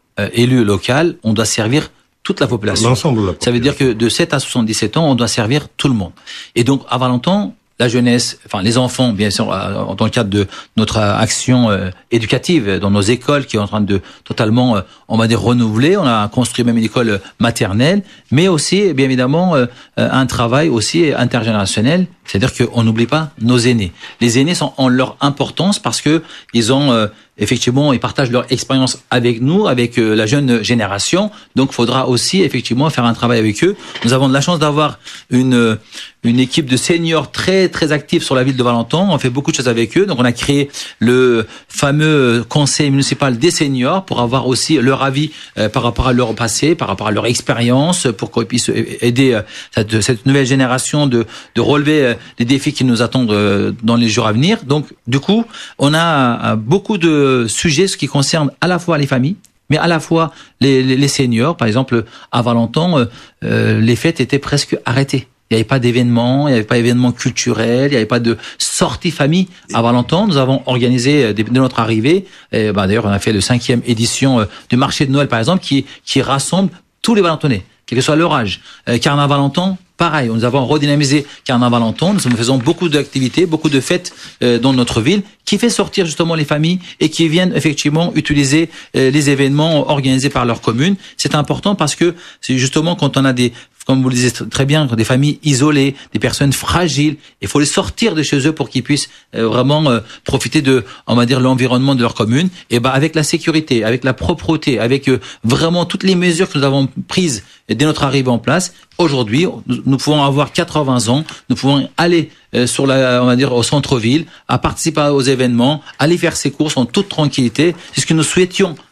élu local, on doit servir toute la population. L'ensemble de la population. Ça veut dire que de 7 à 77 ans, on doit servir tout le monde. Et donc, à Valenton, la jeunesse, les enfants, bien sûr, dans le cadre de notre action éducative dans nos écoles, qui est en train de totalement, on va dire, renouveler. On a construit même une école maternelle, mais aussi, bien évidemment, un travail aussi intergénérationnel. C'est-à-dire qu'on n'oublie pas nos aînés. Les aînés ont leur importance parce que ils ont effectivement, ils partagent leur expérience avec nous, avec la jeune génération. Donc, il faudra aussi effectivement faire un travail avec eux. Nous avons de la chance d'avoir une équipe de seniors très très active sur la ville de Valenton. On fait beaucoup de choses avec eux. Donc, on a créé le fameux conseil municipal des seniors pour avoir aussi leur avis par rapport à leur passé, par rapport à leur expérience, pour qu'on puisse aider cette nouvelle génération de relever les défis qui nous attendent dans les jours à venir. Donc, du coup, on a beaucoup de sujets, ce qui concerne à la fois les familles, mais à la fois les seniors. Par exemple, à Valenton, les fêtes étaient presque arrêtées. Il n'y avait pas d'événements, il n'y avait pas d'événements culturels, il n'y avait pas de sortie famille à Valenton. Nous avons organisé dès notre arrivée, d'ailleurs on a fait le 5e édition du marché de Noël par exemple, qui rassemble tous les Valentonnais, quel que soit leur âge. Carnaval Valenton, pareil, nous avons redynamisé Carnaval Valenton, nous faisons beaucoup d'activités, beaucoup de fêtes dans notre ville, qui fait sortir justement les familles et qui viennent effectivement utiliser les événements organisés par leur commune. C'est important parce que c'est justement quand on a comme vous le disiez très bien, des familles isolées, des personnes fragiles, il faut les sortir de chez eux pour qu'ils puissent vraiment profiter de, on va dire, l'environnement de leur commune. Et avec la sécurité, avec la propreté, avec vraiment toutes les mesures que nous avons prises dès notre arrivée en place, aujourd'hui, nous pouvons avoir 80 ans, nous pouvons aller on va dire, au centre-ville, à participer aux événements, aller faire ses courses en toute tranquillité. C'est ce que nous souhaitions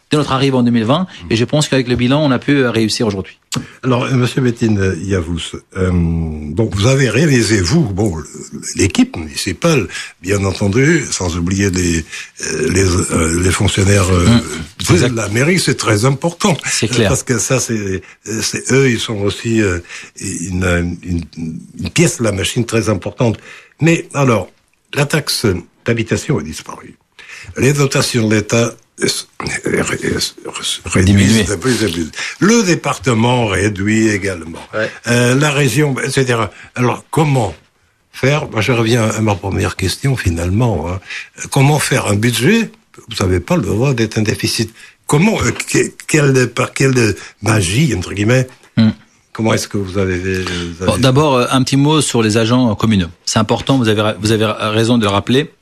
dès notre arrivée en 2020. Et je pense qu'avec le bilan, on a pu réussir aujourd'hui. Alors, Monsieur Metin Yavuz, donc vous avez réalisé, l'équipe municipale, bien entendu, sans oublier les fonctionnaires de la mairie, c'est très important. C'est clair. Parce que ça, c'est eux, ils sont aussi une pièce de la machine très importante. Mais alors, la taxe d'habitation a disparu. Les dotations de l'État réduisent de plus en plus. Le département réduit également. Ouais. La région, etc. Alors, comment faire? Moi, je reviens à ma première question, finalement. Comment faire un budget? Vous n'avez pas le droit d'être un déficit. Comment, par quelle magie, entre guillemets, comment est-ce que vous avez... Bon, d'abord, un petit mot sur les agents communaux. C'est important, vous avez raison de le rappeler.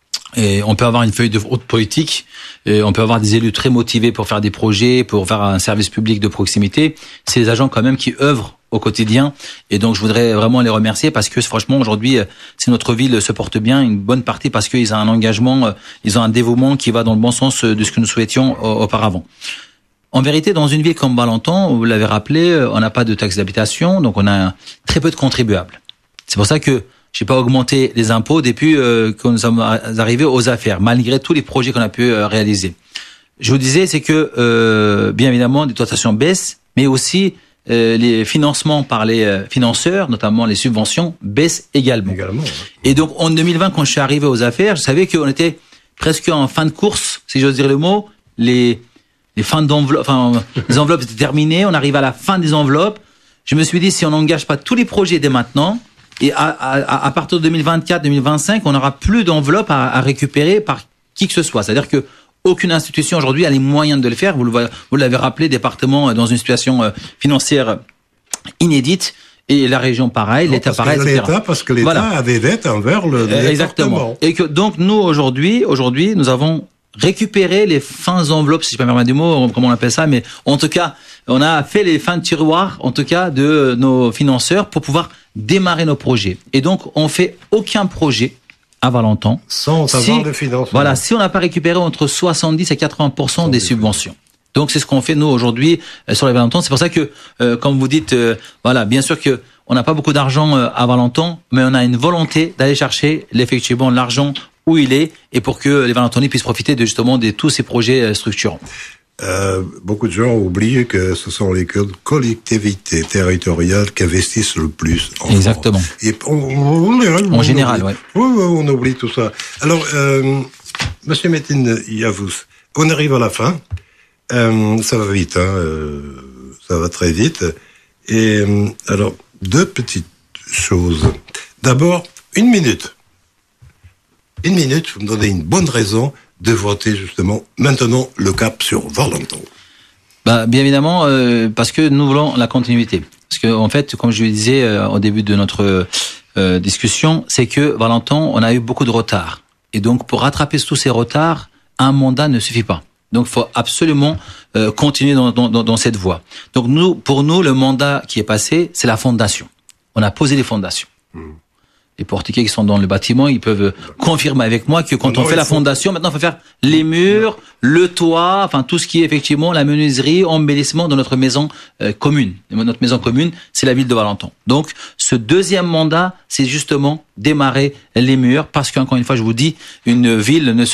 Et on peut avoir une feuille de route politique, et on peut avoir des élus très motivés pour faire des projets, pour faire un service public de proximité. C'est les agents quand même qui œuvrent au quotidien. Et donc, je voudrais vraiment les remercier parce que franchement, aujourd'hui, si notre ville se porte bien, une bonne partie parce qu'ils ont un engagement, ils ont un dévouement qui va dans le bon sens de ce que nous souhaitions auparavant. En vérité, dans une ville comme Valenton, vous l'avez rappelé, on n'a pas de taxe d'habitation, donc on a très peu de contribuables. C'est pour ça que j'ai pas augmenté les impôts depuis que nous sommes arrivés aux affaires, malgré tous les projets qu'on a pu réaliser. Je vous disais, c'est que bien évidemment, les dotations baissent, mais aussi les financements par les financeurs, notamment les subventions, baissent également. Et donc, en 2020, quand je suis arrivé aux affaires, je savais qu'on était presque en fin de course, si j'ose dire le mot. Les fins d'enveloppe, enfin, les enveloppes étaient terminées, on arrive à la fin des enveloppes. Je me suis dit, si on n'engage pas tous les projets dès maintenant, et à partir de 2024-2025, on n'aura plus d'enveloppe à récupérer par qui que ce soit. C'est-à-dire que aucune institution aujourd'hui a les moyens de le faire. Vous l'avez rappelé, département dans une situation financière inédite. Et la région pareil, l'État pareil, etc. Parce que l'État a des dettes envers le exactement. Et que donc nous aujourd'hui, nous avons récupéré les fins enveloppes, si je peux me permettre du mot, comment on appelle ça, mais en tout cas, on a fait les fins de tiroir, en tout cas, de nos financeurs pour pouvoir démarrer nos projets. Et donc, on fait aucun projet à Valenton sans avoir de financement. Voilà, si on n'a pas récupéré entre 70 et 80% des subventions. Donc, c'est ce qu'on fait, nous, aujourd'hui, sur les Valentons. C'est pour ça que, comme vous dites, voilà, bien sûr que on n'a pas beaucoup d'argent à Valenton, mais on a une volonté d'aller chercher, effectivement, l'argent où il est, et pour que les Valentoniens puissent profiter de, justement, de tous ces projets structurants. Beaucoup de gens oublient que ce sont les collectivités territoriales qui investissent le plus en Exactement. France. Et en général, oui. On oublie tout ça. Alors, Monsieur Metin Yavuz, on arrive à la fin. Ça va vite, ça va très vite. Et alors, deux petites choses. D'abord, une minute, vous me donnez une bonne raison de voter justement maintenant le cap sur Valenton. Bien évidemment, parce que nous voulons la continuité. Parce que en fait, comme je le disais au début de notre discussion, c'est que Valenton, on a eu beaucoup de retard. Et donc, pour rattraper tous ces retards, un mandat ne suffit pas. Donc, il faut absolument continuer dans cette voie. Donc, pour nous, le mandat qui est passé, c'est la fondation. On a posé les fondations. Les portugais qui sont dans le bâtiment, ils peuvent confirmer avec moi que quand on fait la fondation, maintenant, il faut faire les murs, le toit, enfin, tout ce qui est effectivement la menuiserie, embellissement de notre maison commune. Notre maison commune, c'est la ville de Valenton. Donc, ce deuxième mandat, c'est justement démarrer les murs, parce qu'encore une fois, je vous dis, une ville ne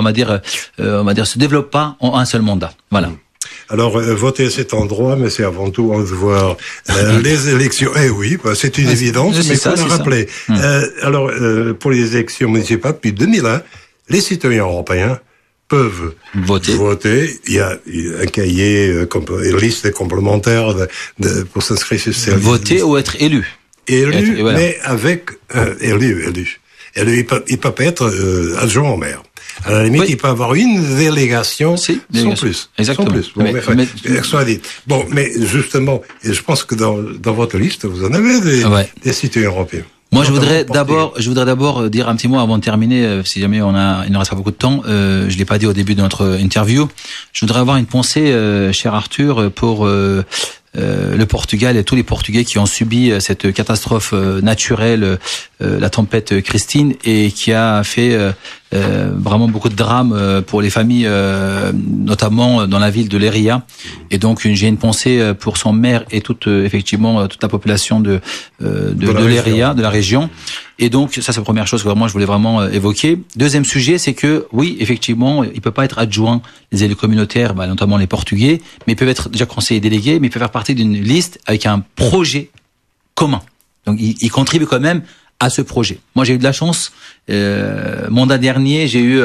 se développe pas en un seul mandat. Voilà. Alors, voter cet endroit, mais c'est avant tout en devoir les élections. Eh oui, c'est une évidence, mais il faut le rappeler. Alors, pour les élections municipales, depuis 2001, les citoyens européens peuvent voter. Il y a un cahier, une liste complémentaire pour s'inscrire sur ce voter ou être élu. Élu, voilà. Mais avec élu. Il peut pas être adjoint au maire. À la limite, il peut avoir une délégation sans plus. Exactement. Sans plus. Bon, mais justement, je pense que dans votre liste, vous en avez des citoyens européens. Moi, je voudrais d'abord dire un petit mot avant de terminer, si jamais il ne reste pas beaucoup de temps. Je l'ai pas dit au début de notre interview. Je voudrais avoir une pensée, cher Arthur, pour le Portugal et tous les Portugais qui ont subi cette catastrophe naturelle, la tempête Christine, et qui a fait vraiment beaucoup de drames pour les familles, notamment dans la ville de Leiria. Et donc j'ai une pensée pour son maire et toute la population de Leiria, de la région. Et donc ça c'est la première chose que vraiment je voulais vraiment évoquer. Deuxième sujet, c'est que oui, effectivement, il peut pas être adjoint les élus communautaires, notamment les Portugais, mais ils peuvent être déjà conseillers délégués, mais ils peuvent faire partie d'une liste avec un projet commun. Donc ils contribuent quand même à ce projet. Moi j'ai eu de la chance. Mandat dernier, j'ai eu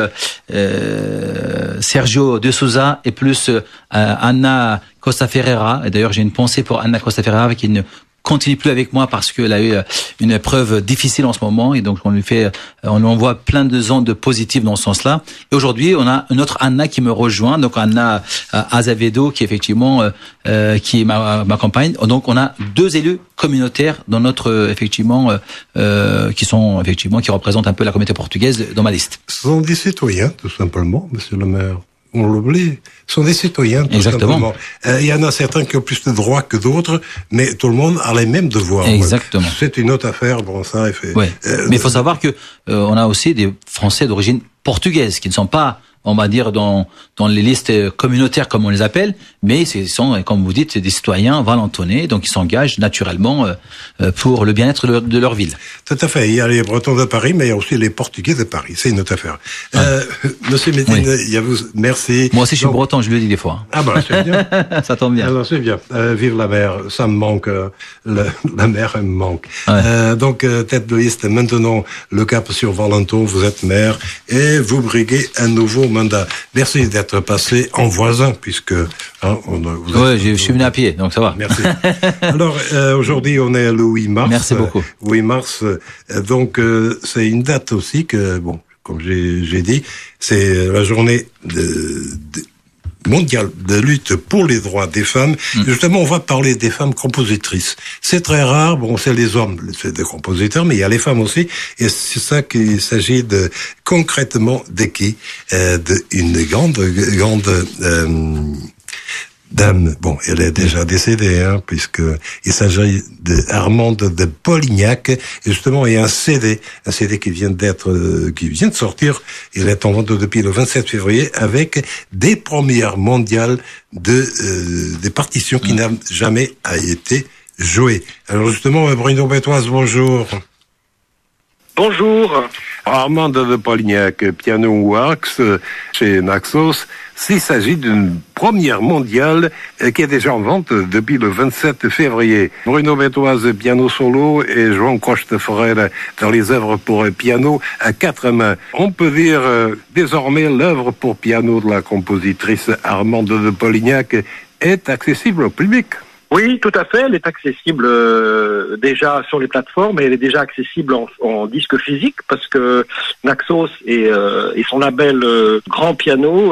Sergio de Souza et plus Anna Costa Ferreira. Et d'ailleurs j'ai une pensée pour Anna Costa Ferreira qui ne continue plus avec moi parce qu'elle a eu une épreuve difficile en ce moment et donc on lui envoie plein de ondes positives dans ce sens-là. Et aujourd'hui, on a une autre Anna qui me rejoint, donc Anna Azevedo qui effectivement qui est ma compagne. Donc on a 2 élus communautaires dans notre qui représentent un peu la communauté portugaise dans ma liste. Ce sont des citoyens, tout simplement, monsieur le maire. On l'oublie. Ce sont des citoyens, tout simplement. Il y en a certains qui ont plus de droits que d'autres, mais tout le monde a les mêmes devoirs. Exactement. C'est une autre affaire, bon, ça, mais il faut savoir que on a aussi des Français d'origine portugaise qui ne sont pas, on va dire, dans les listes communautaires, comme on les appelle, mais ils sont, comme vous dites, des citoyens valentonnais, donc ils s'engagent naturellement pour le bien-être de leur ville. Tout à fait. Il y a les Bretons de Paris, mais il y a aussi les Portugais de Paris. C'est une autre affaire. Monsieur Médine, merci. Moi aussi, je suis breton, je le dis des fois. Ah bah, c'est bien. Ça tombe bien. Alors, c'est bien. Vive la mer. Ça me manque. La mer, elle me manque. Ouais. Donc, tête de liste. Maintenant, le cap sur Valenton. Vous êtes maire et vous briguez un nouveau mandat. Merci d'être passé en voisin, puisque je suis venu à pied, donc ça va. Merci. Alors aujourd'hui, on est le 8 mars. Merci beaucoup. 8 mars, donc c'est une date aussi que, bon, comme j'ai dit, c'est la journée mondiale de lutte pour les droits des femmes. Justement, on va parler des femmes compositrices. C'est très rare, bon, c'est les hommes, c'est des compositeurs, mais il y a les femmes aussi, et c'est ça qu'il s'agit de, concrètement, de qui? D'une grande dame. Bon, elle est déjà décédée, puisque il s'agit de Armande de Polignac. Et justement, il y a un CD qui vient de sortir. Il est en vente depuis le 27 février avec des premières mondiales des partitions qui n'ont jamais été jouées. Alors justement, Bruno Bétoise, bonjour. Bonjour. Armande de Polignac, piano wax chez Naxos. S'il s'agit d'une première mondiale qui est déjà en vente depuis le 27 février. Bruno Bétoise, piano solo, et João Costa Ferreira dans les œuvres pour piano à 4 mains. On peut dire désormais l'œuvre pour piano de la compositrice Armande de Polignac est accessible au public. Oui, tout à fait. Elle est accessible déjà sur les plateformes et elle est déjà accessible en disque physique parce que Naxos et son label Grand Piano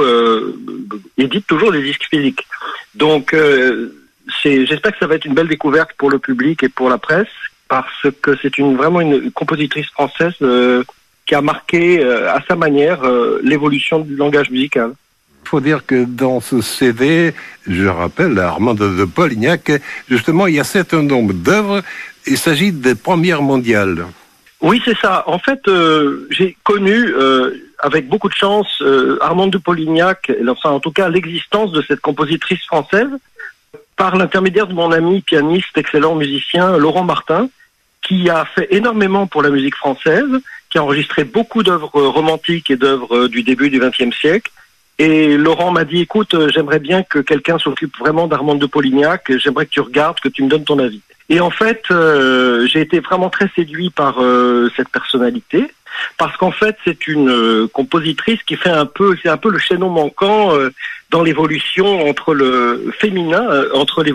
édite toujours des disques physiques. Donc, j'espère que ça va être une belle découverte pour le public et pour la presse parce que c'est vraiment une compositrice française qui a marqué à sa manière l'évolution du langage musical. Il faut dire que dans ce CD, je rappelle, Armande de Polignac, justement, il y a un certain nombre d'œuvres. Il s'agit des premières mondiales. Oui, c'est ça. En fait, j'ai connu, avec beaucoup de chance, Armande de Polignac, enfin, en tout cas, l'existence de cette compositrice française, par l'intermédiaire de mon ami pianiste, excellent musicien, Laurent Martin, qui a fait énormément pour la musique française, qui a enregistré beaucoup d'œuvres romantiques et d'œuvres du début du XXe siècle. Et Laurent m'a dit, écoute, j'aimerais bien que quelqu'un s'occupe vraiment d'Armande de Polignac, j'aimerais que tu regardes, que tu me donnes ton avis. Et en fait, j'ai été vraiment très séduit par cette personnalité, parce qu'en fait, c'est une compositrice qui fait c'est un peu le chaînon manquant dans l'évolution entre le féminin, entre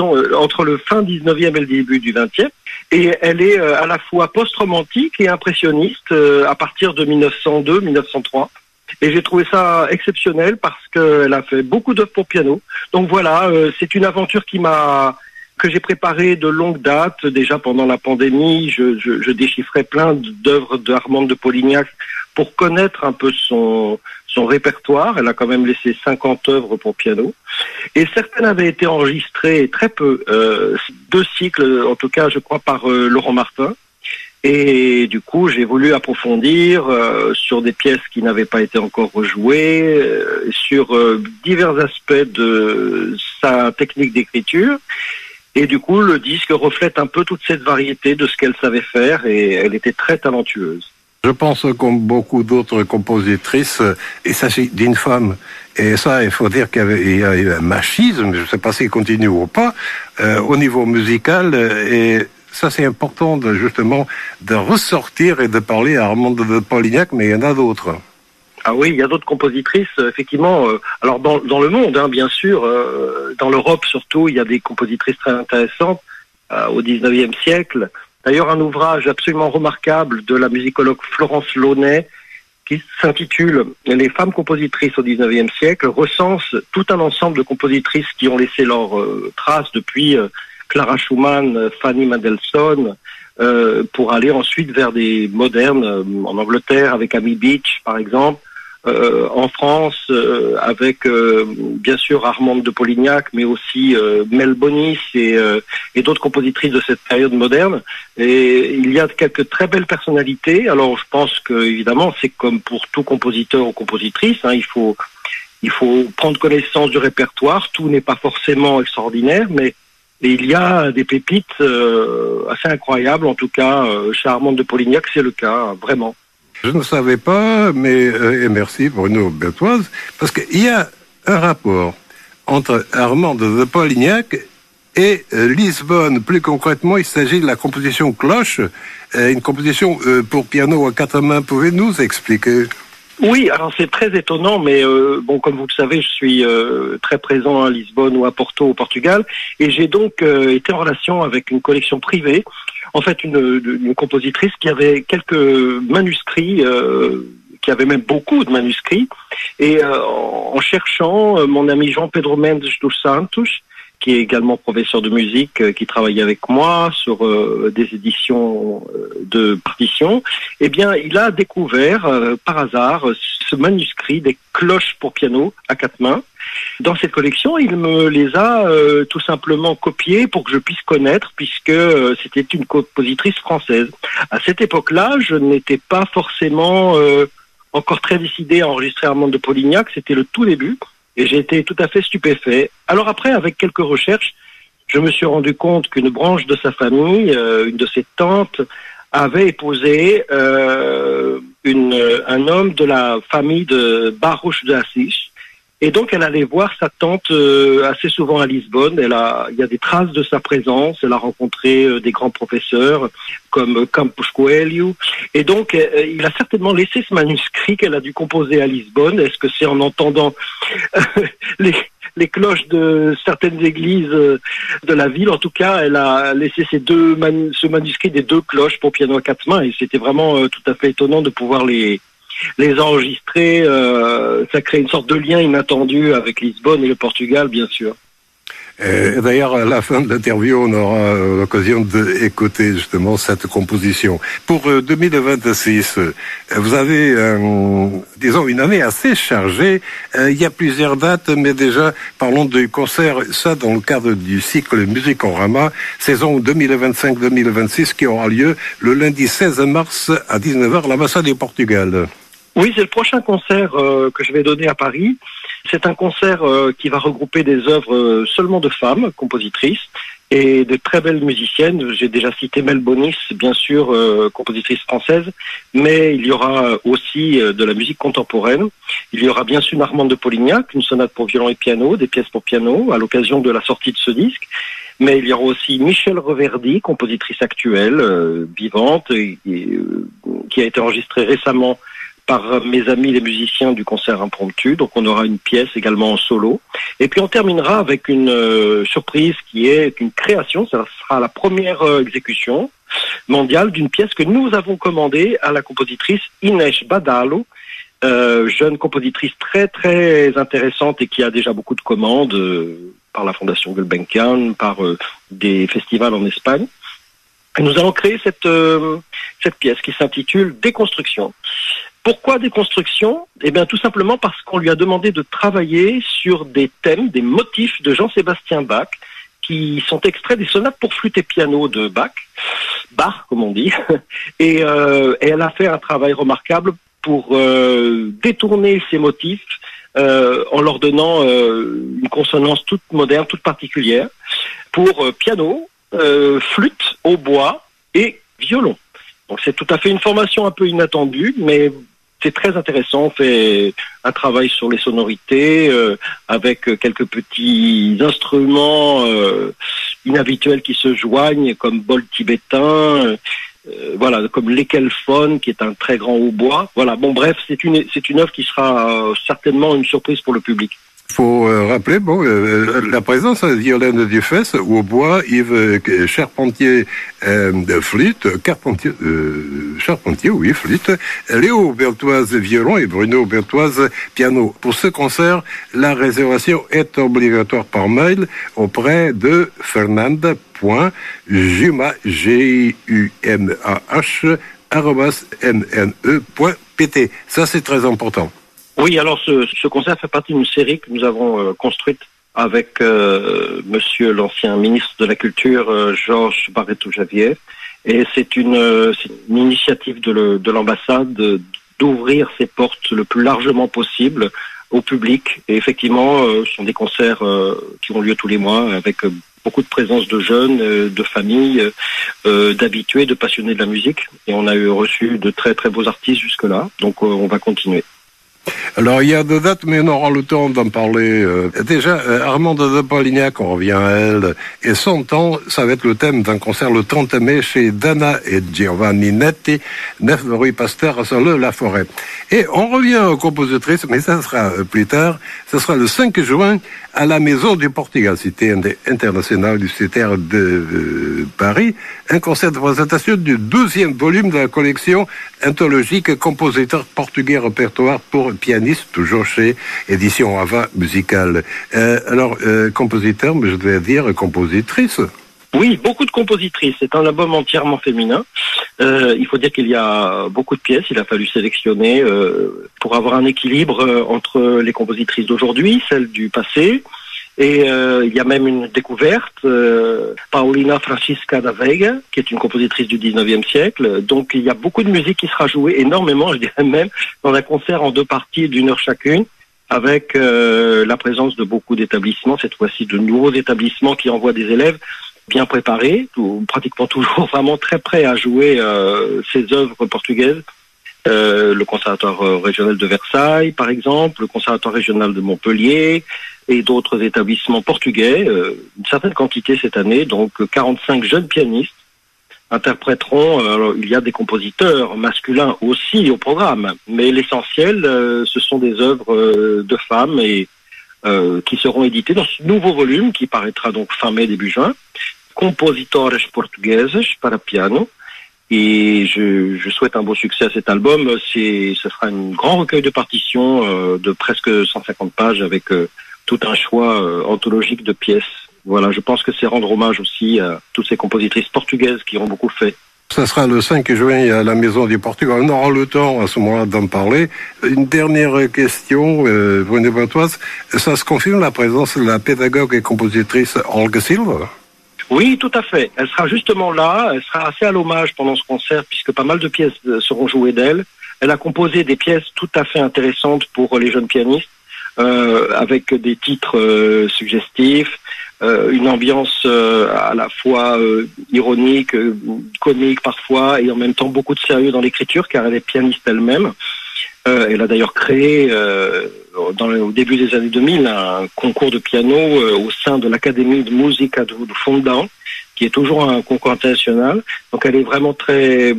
le fin 19e et le début du 20e. Et elle est à la fois post-romantique et impressionniste à partir de 1902-1903. Et j'ai trouvé ça exceptionnel parce qu'elle a fait beaucoup d'œuvres pour piano. Donc voilà, c'est une aventure que j'ai préparée de longue date. Déjà pendant la pandémie, je déchiffrais plein d'œuvres d'Armande de Polignac pour connaître un peu son répertoire. Elle a quand même laissé 50 œuvres pour piano. Et certaines avaient été enregistrées très peu, 2 cycles, en tout cas je crois par Laurent Martin. Et du coup, j'ai voulu approfondir sur des pièces qui n'avaient pas été encore rejouées, sur divers aspects de sa technique d'écriture. Et du coup, le disque reflète un peu toute cette variété de ce qu'elle savait faire, et elle était très talentueuse. Je pense, comme beaucoup d'autres compositrices, il s'agit d'une femme. Et ça, il faut dire qu'il y a eu un machisme, je ne sais pas s'il continue ou pas, au niveau musical. Et ça, c'est important, justement, de ressortir et de parler à Armande de Polignac, mais il y en a d'autres. Ah oui, il y a d'autres compositrices, effectivement. Alors dans le monde, hein, bien sûr, dans l'Europe surtout, il y a des compositrices très intéressantes au 19e siècle. D'ailleurs, un ouvrage absolument remarquable de la musicologue Florence Launay, qui s'intitule « Les femmes compositrices au 19e siècle », recense tout un ensemble de compositrices qui ont laissé leurs traces depuis Clara Schumann, Fanny Mendelssohn, pour aller ensuite vers des modernes, en Angleterre avec Amy Beach par exemple, en France avec bien sûr Armande de Polignac, mais aussi Mel Bonis et d'autres compositrices de cette période moderne. Et il y a quelques très belles personnalités. Alors je pense que évidemment c'est comme pour tout compositeur ou compositrice, hein, il faut prendre connaissance du répertoire. Tout n'est pas forcément extraordinaire, mais il y a des pépites assez incroyables. En tout cas, chez Armande de Polignac, c'est le cas, vraiment. Je ne savais pas, mais et merci Bruno Berthoise, parce qu'il y a un rapport entre Armande de Polignac et Lisbonne. Plus concrètement, il s'agit de la composition Cloche, une composition pour piano à quatre mains. Pouvez-vous nous expliquer ? Oui, alors c'est très étonnant, mais bon, comme vous le savez, je suis très présent à Lisbonne ou à Porto au Portugal, et j'ai donc été en relation avec une collection privée, en fait une compositrice qui avait quelques manuscrits, qui avait même beaucoup de manuscrits, et en cherchant, mon ami Jean Pedro Mendes dos Santos, qui est également professeur de musique, qui travaillait avec moi sur des éditions de partitions, eh bien, il a découvert par hasard ce manuscrit des cloches pour piano à quatre mains. Dans cette collection, il me les a tout simplement copiés pour que je puisse connaître, puisque c'était une compositrice française. À cette époque-là, je n'étais pas forcément encore très décidé à enregistrer Armande de Polignac, c'était le tout début. Et j'ai été tout à fait stupéfait. Alors après, avec quelques recherches, je me suis rendu compte qu'une branche de sa famille, une de ses tantes, avait épousé un homme de la famille de Baruch de Assis. Et donc, elle allait voir sa tante assez souvent à Lisbonne. Il y a des traces de sa présence. Elle a rencontré des grands professeurs comme Campos Coelho. Et donc, il a certainement laissé ce manuscrit qu'elle a dû composer à Lisbonne. Est-ce que c'est en entendant les cloches de certaines églises de la ville? En tout cas, elle a laissé ce manuscrit des deux cloches pour piano à quatre mains. Et c'était vraiment tout à fait étonnant de pouvoir les enregistrer, ça crée une sorte de lien inattendu avec Lisbonne et le Portugal, bien sûr. D'ailleurs, à la fin de l'interview, on aura l'occasion d'écouter justement cette composition. Pour 2026, vous avez, disons, une année assez chargée. Il y a plusieurs dates, mais déjà, parlons du concert, ça dans le cadre du cycle Musicorama, saison 2025-2026, qui aura lieu le lundi 16 mars à 19h à l'ambassade du Portugal. Oui, c'est le prochain concert que je vais donner à Paris. C'est un concert qui va regrouper des œuvres seulement de femmes, compositrices, et de très belles musiciennes. J'ai déjà cité Mel Bonis, bien sûr, compositrice française, mais il y aura aussi de la musique contemporaine. Il y aura bien sûr Armande de Polignac, une sonate pour violon et piano, des pièces pour piano, à l'occasion de la sortie de ce disque. Mais il y aura aussi Michel Reverdy, compositrice actuelle, vivante, qui a été enregistrée récemment par mes amis les musiciens du concert impromptu. Donc on aura une pièce également en solo. Et puis on terminera avec une surprise qui est une création. Ça sera la première exécution mondiale d'une pièce que nous avons commandée à la compositrice Inês Badalo, jeune compositrice très très intéressante et qui a déjà beaucoup de commandes par la Fondation Gulbenkian, par des festivals en Espagne. Et nous allons créer cette pièce qui s'intitule Déconstruction. Pourquoi déconstruction ? Eh bien, tout simplement parce qu'on lui a demandé de travailler sur des thèmes, des motifs de Jean-Sébastien Bach, qui sont extraits des sonates pour flûte et piano de Bach. bar, comme on dit, et elle a fait un travail remarquable pour détourner ces motifs en leur donnant une consonance toute moderne, toute particulière, pour piano, flûte, hautbois et violon. Donc c'est tout à fait une formation un peu inattendue, mais c'est très intéressant. On fait un travail sur les sonorités avec quelques petits instruments inhabituels qui se joignent, comme bol tibétain, voilà, comme l'ékelphone, qui est un très grand hautbois. Voilà. Bon, bref, c'est une œuvre qui sera certainement une surprise pour le public. Il faut rappeler la présence de Violaine Dufesse au bois, Yves Charpentier flûte, Charpentier, oui, flûte, Léo Berthoise violon et Bruno Berthoise piano. Pour ce concert, la réservation est obligatoire par mail auprès de fernanda.jumah, @mne.pt. Ça, c'est très important. Oui, alors ce concert fait partie d'une série que nous avons construite avec monsieur l'ancien ministre de la Culture, Georges Barreto-Javier. Et c'est une initiative de l'ambassade d'ouvrir ses portes le plus largement possible au public. Et effectivement, ce sont des concerts qui ont lieu tous les mois avec beaucoup de présence de jeunes, de familles, d'habitués, de passionnés de la musique. Et on a reçu de très très beaux artistes jusque-là. Donc on va continuer. Alors, il y a deux dates, mais on aura le temps d'en parler. Déjà, Armande de Polignac, on revient à elle, et son temps, ça va être le thème d'un concert le 30 mai chez Dana et Giovanni Netti, 9 rue Pasteur à Soleil-la-Forêt. Et on revient aux compositrices, mais ça sera plus tard, ce sera le 5 juin à la Maison du Portugal, cité internationale du CTR de Paris, un concert de présentation du 12e volume de la collection anthologique compositeurs portugais répertoire pour pianistes, toujours chez Édition Ava Musicale. Compositeur, mais je devais dire compositrice. Oui, beaucoup de compositrices. C'est un album entièrement féminin. Il faut dire qu'il y a beaucoup de pièces. Il a fallu sélectionner pour avoir un équilibre entre les compositrices d'aujourd'hui, celles du passé. Et il y a même une découverte, Paulina Francisca da Veiga, qui est une compositrice du 19e siècle. Donc il y a beaucoup de musique qui sera jouée, énormément, je dirais même, dans un concert en 2 parties d'1 heure chacune, avec la présence de beaucoup d'établissements, cette fois-ci de nouveaux établissements qui envoient des élèves bien préparés, pratiquement toujours vraiment très prêts à jouer ces œuvres portugaises. Le Conservatoire régional de Versailles, par exemple, le Conservatoire régional de Montpellier et d'autres établissements portugais, une certaine quantité cette année, donc 45 jeunes pianistes interpréteront, alors il y a des compositeurs masculins aussi au programme, mais l'essentiel, ce sont des œuvres de femmes et qui seront éditées dans ce nouveau volume qui paraîtra donc fin mai, début juin, Compositores Portugueses para piano. Et je souhaite un beau succès à cet album. Ce sera un grand recueil de partitions de presque 150 pages avec tout un choix anthologique de pièces. Voilà, je pense que c'est rendre hommage aussi à toutes ces compositrices portugaises qui ont beaucoup fait. Ça sera le 5 juin à la Maison du Portugal. On aura le temps à ce moment-là d'en parler. Une dernière question, Bruno Berthoise. Ça se confirme la présence de la pédagogue et compositrice Olga Silva? Oui, tout à fait. Elle sera justement là. Elle sera assez à l'hommage pendant ce concert puisque pas mal de pièces seront jouées d'elle. Elle a composé des pièces tout à fait intéressantes pour les jeunes pianistes, avec des titres suggestifs, une ambiance à la fois ironique, comique parfois, et en même temps beaucoup de sérieux dans l'écriture, car elle est pianiste elle-même. Elle a d'ailleurs créé, au début des années 2000, un concours de piano au sein de l'Académie de Musica do Fundão, qui est toujours un concours international. Donc elle est vraiment très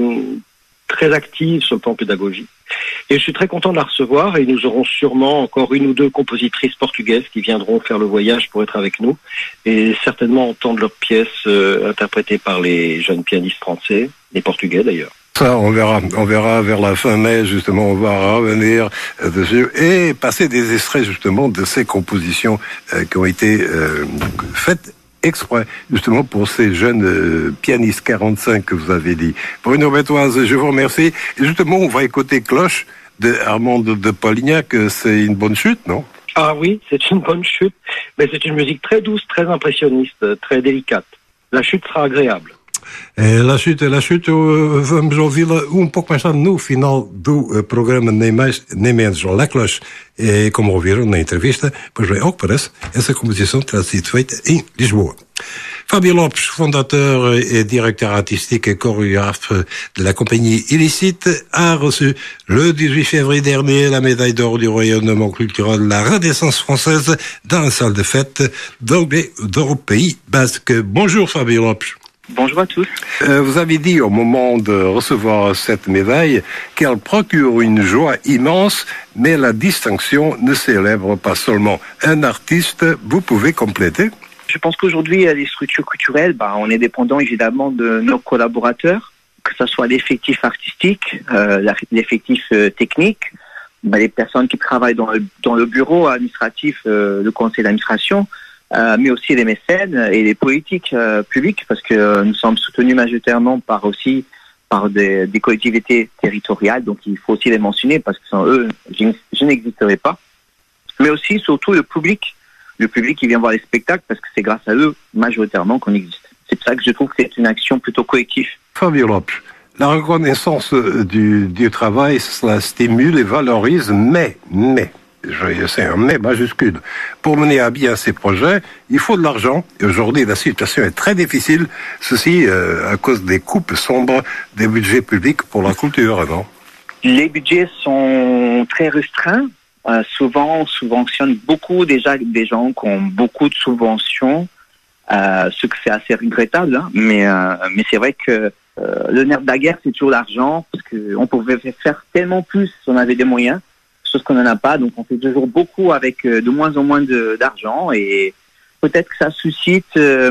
active sur le plan pédagogique. Et je suis très content de la recevoir, et nous aurons sûrement encore 1 ou 2 compositrices portugaises qui viendront faire le voyage pour être avec nous, et certainement entendre leurs pièces interprétées par les jeunes pianistes français, les portugais d'ailleurs. Ça, on verra vers la fin mai, justement, on va revenir dessus et passer des extraits, justement, de ces compositions qui ont été faites exprès, justement, pour ces jeunes pianistes 45 que vous avez dit. Bruno Berthoise, je vous remercie. Et justement, on va écouter Cloche de Armande de Polignac. C'est une bonne chute, non? Ah oui, c'est une bonne chute, mais c'est une musique très douce, très impressionniste, très délicate. La chute sera agréable. La chute, vamos ouvi-la pouco mais tarde no final do programa, nem mais nem menos. La Cloche, como ouviram na entrevista, pois bem, ao que parece, essa composição terá sido feita em Lisboa. Fabio Lopes, fondateur et directeur artistique et chorégraphe de la compagnie Illicite, a reçu le 18 février dernier la médaille d'or du rayonnement culturel de la Renaissance française dans la salle de fête d'Anglais au Pays Basque. Bonjour Fabio Lopes. Bonjour à tous. Vous avez dit au moment de recevoir cette médaille qu'elle procure une joie immense, mais la distinction ne célèbre pas seulement un artiste. Vous pouvez compléter? Je pense qu'aujourd'hui, les structures culturelles, on est dépendant évidemment de nos collaborateurs, que ce soit l'effectif artistique, l'effectif technique, les personnes qui travaillent dans le bureau administratif, le conseil d'administration, mais aussi les mécènes et les politiques publiques, parce que nous sommes soutenus majoritairement par des collectivités territoriales, donc il faut aussi les mentionner, parce que sans eux, je n'existerais pas. Mais aussi, surtout, le public qui vient voir les spectacles, parce que c'est grâce à eux, majoritairement, qu'on existe. C'est pour ça que je trouve que c'est une action plutôt collective. Fabio Lopes, la reconnaissance du travail, cela stimule et valorise, mais, c'est un mais majuscule. Pour mener à bien ces projets, il faut de l'argent. Et aujourd'hui, la situation est très difficile. Ceci à cause des coupes sombres des budgets publics pour la culture, non? Les budgets sont très restreints. Souvent, on subventionne beaucoup déjà des gens qui ont beaucoup de subventions, ce que c'est assez regrettable, hein, mais c'est vrai que le nerf de la guerre, c'est toujours l'argent, parce qu'on pouvait faire tellement plus si on avait des moyens, chose qu'on n'en a pas, donc on fait toujours beaucoup avec de moins en moins d'argent, et peut-être que ça suscite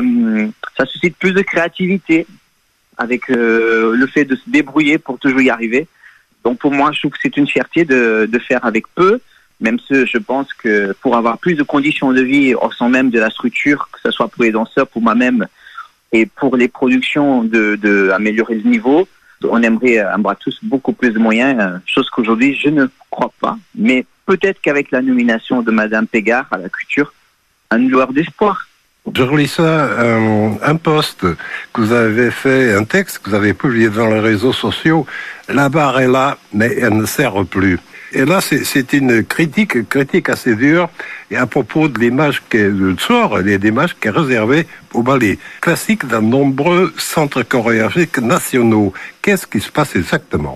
plus de créativité avec le fait de se débrouiller pour toujours y arriver. Donc pour moi, je trouve que c'est une fierté de faire avec peu. Même si je pense que pour avoir plus de conditions de vie au sein même de la structure, que ce soit pour les danseurs, pour moi-même et pour les productions de améliorer le niveau, on aimerait avoir tous beaucoup plus de moyens, chose qu'aujourd'hui je ne crois pas. Mais peut-être qu'avec la nomination de Madame Pégard à la culture, une lueur d'espoir. Je relis ça, un post que vous avez fait, un texte que vous avez publié dans les réseaux sociaux. La barre est là, mais elle ne sert plus. Et là, c'est une critique assez dure, et à propos de l'image du sort, l'image qui est réservée au ballet classique dans de nombreux centres chorégraphiques nationaux. Qu'est-ce qui se passe exactement?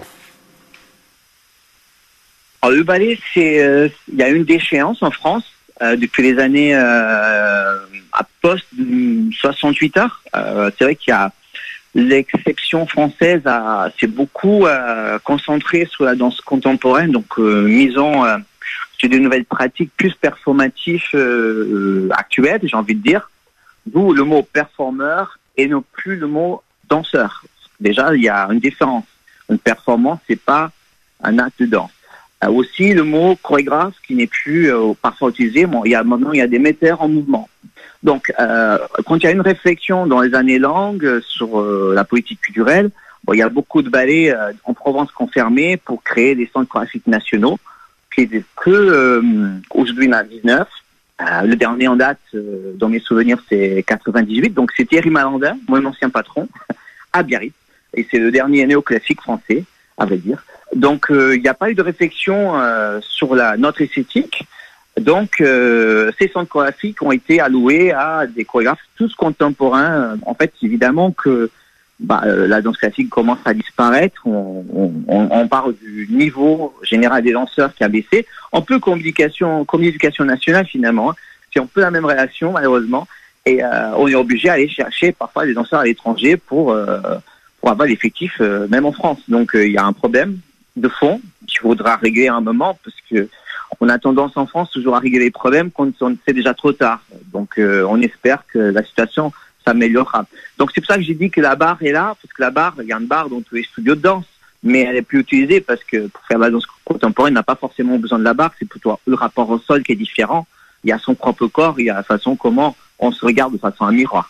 Alors, le ballet, il y a une déchéance en France depuis les années à post 68 heures. C'est vrai qu'il y a l'exception française s'est beaucoup concentrée sur la danse contemporaine, donc misant sur des nouvelles pratiques plus performatives actuelles, j'ai envie de dire, d'où le mot performeur et non plus le mot danseur. Déjà, il y a une différence. Une performance, c'est pas un acte de danse. Aussi, le mot chorégraphe qui n'est plus parfois utilisé. Maintenant, il y a des metteurs en mouvement. Donc, quand il y a une réflexion dans les années longues sur la politique culturelle, il y a beaucoup de ballets en Provence qui ont fermé pour créer des centres chorégraphiques nationaux, qui n'étaient que aujourd'hui, il y en a 19. Le dernier en date, dans mes souvenirs, c'est 98. Donc, c'est Thierry Malandin, mon ancien patron, à Biarritz. Et c'est le dernier néoclassique français, à vrai dire. Donc, il n'y a pas eu de réflexion sur notre esthétique. Donc, ces centres chorégraphiques ont été alloués à des chorégraphes tous contemporains. En fait, évidemment que la danse classique commence à disparaître. On parle du niveau général des danseurs qui a baissé. Un peu comme l'éducation nationale, finalement. Hein. C'est un peu la même réaction, malheureusement. Et on est obligé d'aller chercher parfois des danseurs à l'étranger pour avoir l'effectif, même en France. Donc, il y a un problème de fond qu'il faudra régler à un moment, parce que on a tendance en France toujours à régler les problèmes quand c'est déjà trop tard. Donc on espère que la situation s'améliorera. Donc c'est pour ça que j'ai dit que la barre est là, parce que la barre, il y a une barre dans tous les studios de danse, mais elle est plus utilisée parce que pour faire la danse contemporaine, on n'a pas forcément besoin de la barre, c'est plutôt le rapport au sol qui est différent. Il y a son propre corps, il y a la façon comment on se regarde de façon un miroir.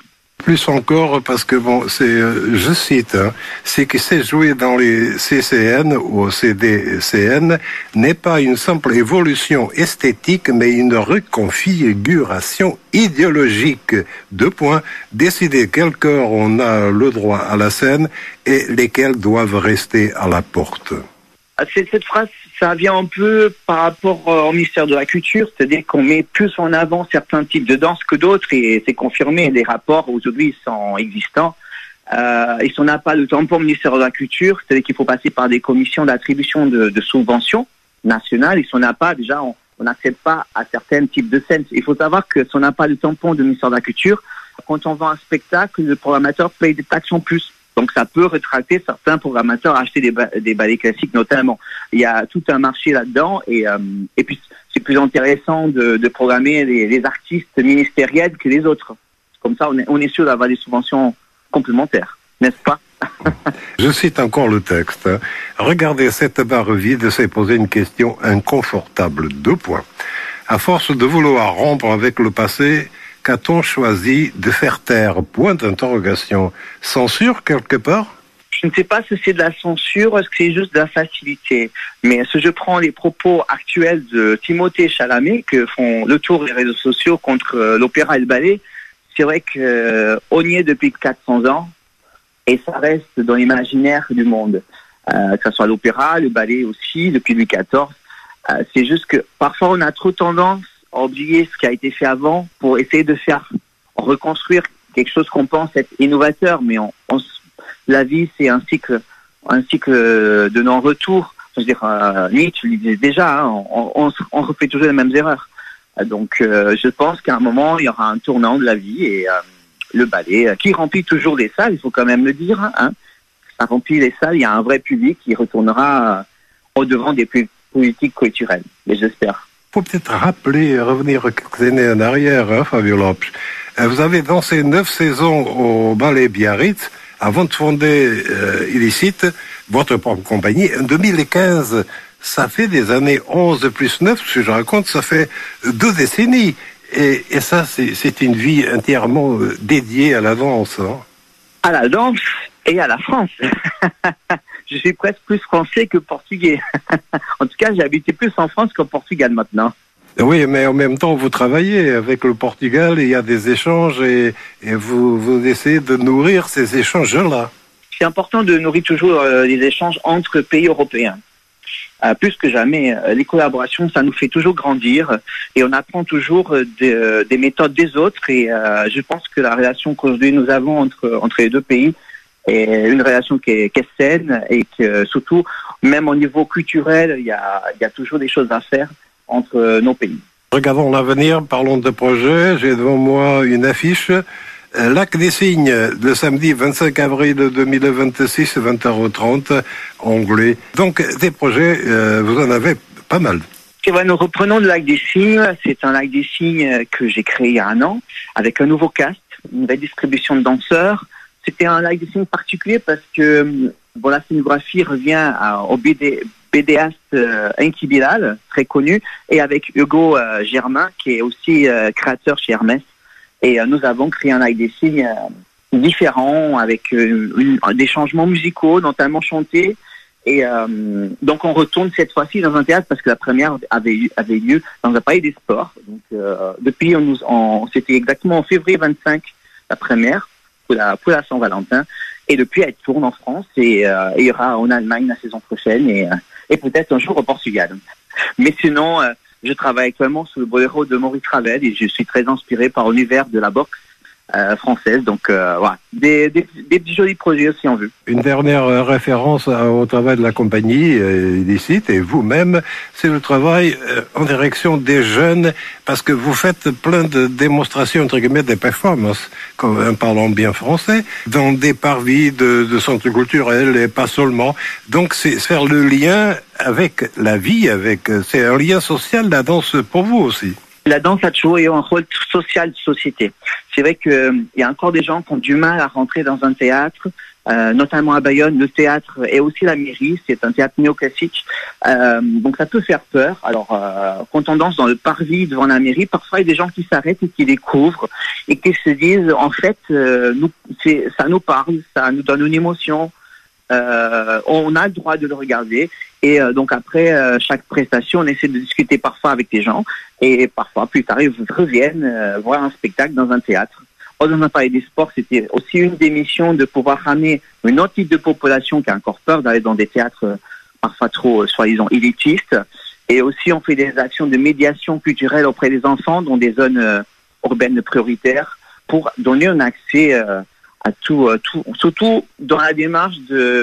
Plus encore parce que je cite, ce qui s'est joué dans les CCN ou CDCN n'est pas une simple évolution esthétique, mais une reconfiguration idéologique. 2 points. Décider quel corps on a le droit à la scène et lesquels doivent rester à la porte. Cette phrase, ça vient un peu par rapport au ministère de la Culture, c'est-à-dire qu'on met plus en avant certains types de danse que d'autres, et c'est confirmé, les rapports aujourd'hui sont existants. Et si on n'a pas de tampon au ministère de la Culture, c'est-à-dire qu'il faut passer par des commissions d'attribution de subventions nationales, et si on n'a pas, déjà, on n'accède pas à certains types de scènes. Il faut savoir que si on n'a pas de tampon du ministère de la Culture, quand on vend un spectacle, le programmateur paye des taxes en plus. Donc ça peut rétracter certains programmateurs à acheter des ballets classiques notamment. Il y a tout un marché là-dedans et puis c'est plus intéressant de programmer les artistes ministériels que les autres. Comme ça on est sûr d'avoir des subventions complémentaires, n'est-ce pas? Je cite encore le texte. Regardez cette barre vide, c'est poser une question inconfortable. 2 points. À force de vouloir rompre avec le passé, qu'a-t-on choisi de faire taire? Point d'interrogation. Censure quelque part? Je ne sais pas si c'est de la censure ou est-ce que c'est juste de la facilité. Mais si je prends les propos actuels de Timothée Chalamet, que font le tour des réseaux sociaux contre l'opéra et le ballet, c'est vrai qu'on y est depuis 400 ans et ça reste dans l'imaginaire du monde. Que ce soit l'opéra, le ballet aussi, depuis Louis XIV. C'est juste que parfois on a trop tendance à oublier ce qui a été fait avant pour essayer de faire reconstruire quelque chose qu'on pense être innovateur, mais la vie c'est un cycle de non-retour. Je veux dire, Nietzsche le disait déjà, on refait toujours les mêmes erreurs. Donc je pense qu'à un moment il y aura un tournant de la vie et le ballet qui remplit toujours les salles, il faut quand même le dire, ça remplit les salles, il y a un vrai public qui retournera au devant des politiques culturelles, mais j'espère. Il faut peut-être revenir quelques années en arrière, Fabio Lopes. Vous avez dansé 9 saisons au ballet Biarritz avant de fonder Illicite, votre propre compagnie. En 2015, ça fait des années 11 plus 9, ce que je raconte, ça fait 2 décennies. Et ça, c'est une vie entièrement dédiée à la danse. À la danse et à la France. Je suis presque plus français que portugais. En tout cas, j'ai habité plus en France qu'au Portugal maintenant. Oui, mais en même temps, vous travaillez avec le Portugal, il y a des échanges et vous essayez de nourrir ces échanges-là. C'est important de nourrir toujours les échanges entre pays européens. Plus que jamais, les collaborations, ça nous fait toujours grandir et on apprend toujours des méthodes des autres et je pense que la relation qu'aujourd'hui nous avons entre les deux pays est une relation qui est saine et que surtout, même au niveau culturel, il y a toujours des choses à faire entre nos pays. Regardons l'avenir, parlons de projets. J'ai devant moi une affiche. Lac des Cygnes, le samedi 25 avril 2026, 20h30, anglais. Donc, des projets, vous en avez pas mal. Et voilà, nous reprenons le Lac des Cygnes. C'est un Lac des Cygnes que j'ai créé il y a 1 an, avec un nouveau cast, une nouvelle distribution de danseurs. C'était un Lac des Cygnes particulier parce que la scénographie revient au BDaste Enki Bilal, très connu, et avec Hugo Germain, qui est aussi créateur chez Hermès. Et nous avons créé un Lac des Cygnes différent, avec des changements musicaux, notamment chantés. Et donc on retourne cette fois-ci dans un théâtre parce que la première avait lieu dans un palais des sports. Donc depuis, c'était exactement en février 25 la première pour la Saint-Valentin. Et depuis, elle tourne en France et il y aura en Allemagne la saison prochaine et peut-être un jour au Portugal. Mais sinon, je travaille actuellement sur le boléro de Maurice Ravel et je suis très inspiré par l'univers de la boxe française. Donc voilà, des petits jolis projets aussi en vue. Une dernière référence au travail de la compagnie Illicite et vous-même, c'est le travail en direction des jeunes, parce que vous faites plein de démonstrations, entre guillemets, des performances, en parlant bien français, dans des parvis de centres culturels et pas seulement. Donc c'est faire le lien avec la vie, c'est un lien social, la danse pour vous aussi. La danse a toujours eu un rôle social de société. C'est vrai qu'il y a encore des gens qui ont du mal à rentrer dans un théâtre, notamment à Bayonne, le théâtre et aussi la mairie, c'est un théâtre néoclassique. Donc ça peut faire peur. Alors, quand on danse dans le parvis devant la mairie, parfois il y a des gens qui s'arrêtent et qui découvrent et qui se disent, en fait, ça nous parle, ça nous donne une émotion. On a le droit de le regarder et donc après chaque prestation on essaie de discuter parfois avec les gens et parfois plus tard ils reviennent voir un spectacle dans un théâtre. Dans un palais des sports, c'était aussi une des missions de pouvoir ramener une autre type de population qui a encore peur d'aller dans des théâtres parfois trop soi-disant élitistes, et aussi on fait des actions de médiation culturelle auprès des enfants dans des zones urbaines prioritaires pour donner un accès à tout, surtout dans la démarche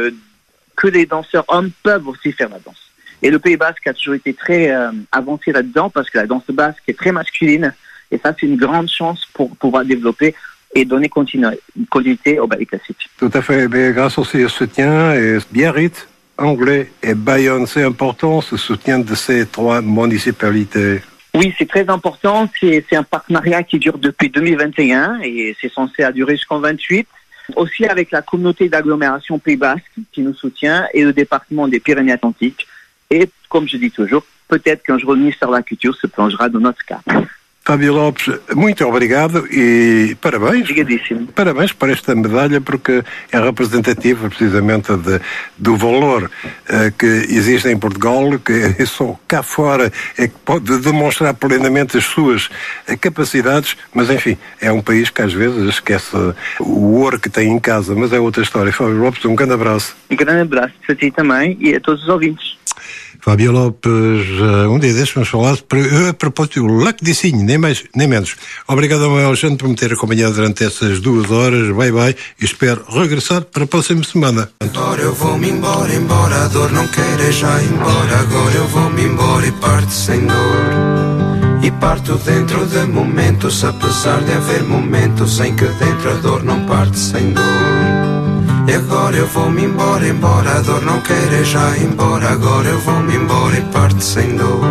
que les danseurs hommes peuvent aussi faire la danse. Et le Pays Basque a toujours été très avancé là-dedans parce que la danse basque est très masculine et ça c'est une grande chance pour pouvoir développer et donner continuité au ballet classique. Tout à fait, mais grâce aussi au soutien, et Biarritz, Anglet et Bayonne, c'est important ce soutien de ces 3 municipalités. Oui, c'est très important. C'est un partenariat qui dure depuis 2021 et c'est censé durer jusqu'en 28. Aussi avec la communauté d'agglomération Pays Basque qui nous soutient et le département des Pyrénées-Atlantiques. Et comme je dis toujours, peut-être qu'un jour le ministère de la Culture se plongera dans notre cas. Fábio Lopes, muito obrigado e parabéns. Obrigadíssimo. Parabéns por esta medalha, porque é representativa precisamente do valor que existe em Portugal, que só cá fora é que pode demonstrar plenamente as suas capacidades, mas enfim, é um país que às vezes esquece o ouro que tem em casa, mas é outra história. Fábio Lopes, um grande abraço. Um grande abraço para ti também e a todos os ouvintes. Fábio Lopes, um dia destes vamos falar a propósito do Lac de Sinho, nem mais nem menos. Obrigado ao Alexandre por me ter acompanhado durante essas 2 horas. Bye bye e espero regressar para a próxima semana. Agora eu vou-me embora, embora a dor não queira já ir embora. Agora eu vou-me embora e parto sem dor. E parto dentro de momentos, apesar de haver momentos em que dentro a dor não parte sem dor. E agora eu vou-me embora, embora a dor não queira já ir embora. Agora eu vou-me embora e parto sem dor.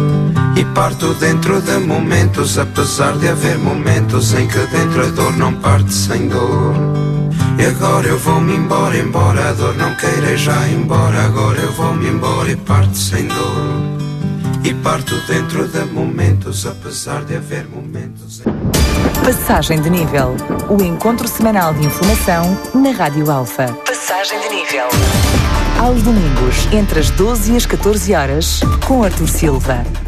E parto dentro de momentos, apesar de haver momentos em que dentro a dor não parte sem dor. E agora eu vou-me embora, embora a dor não queira já ir embora. Agora eu vou-me embora e parto sem dor. E parto dentro de momentos, apesar de haver momentos. Passagem de nível. O encontro semanal de informação na Rádio Alfa. Passagem de nível. Aos domingos, entre as 12 e as 14 horas, com Artur Silva.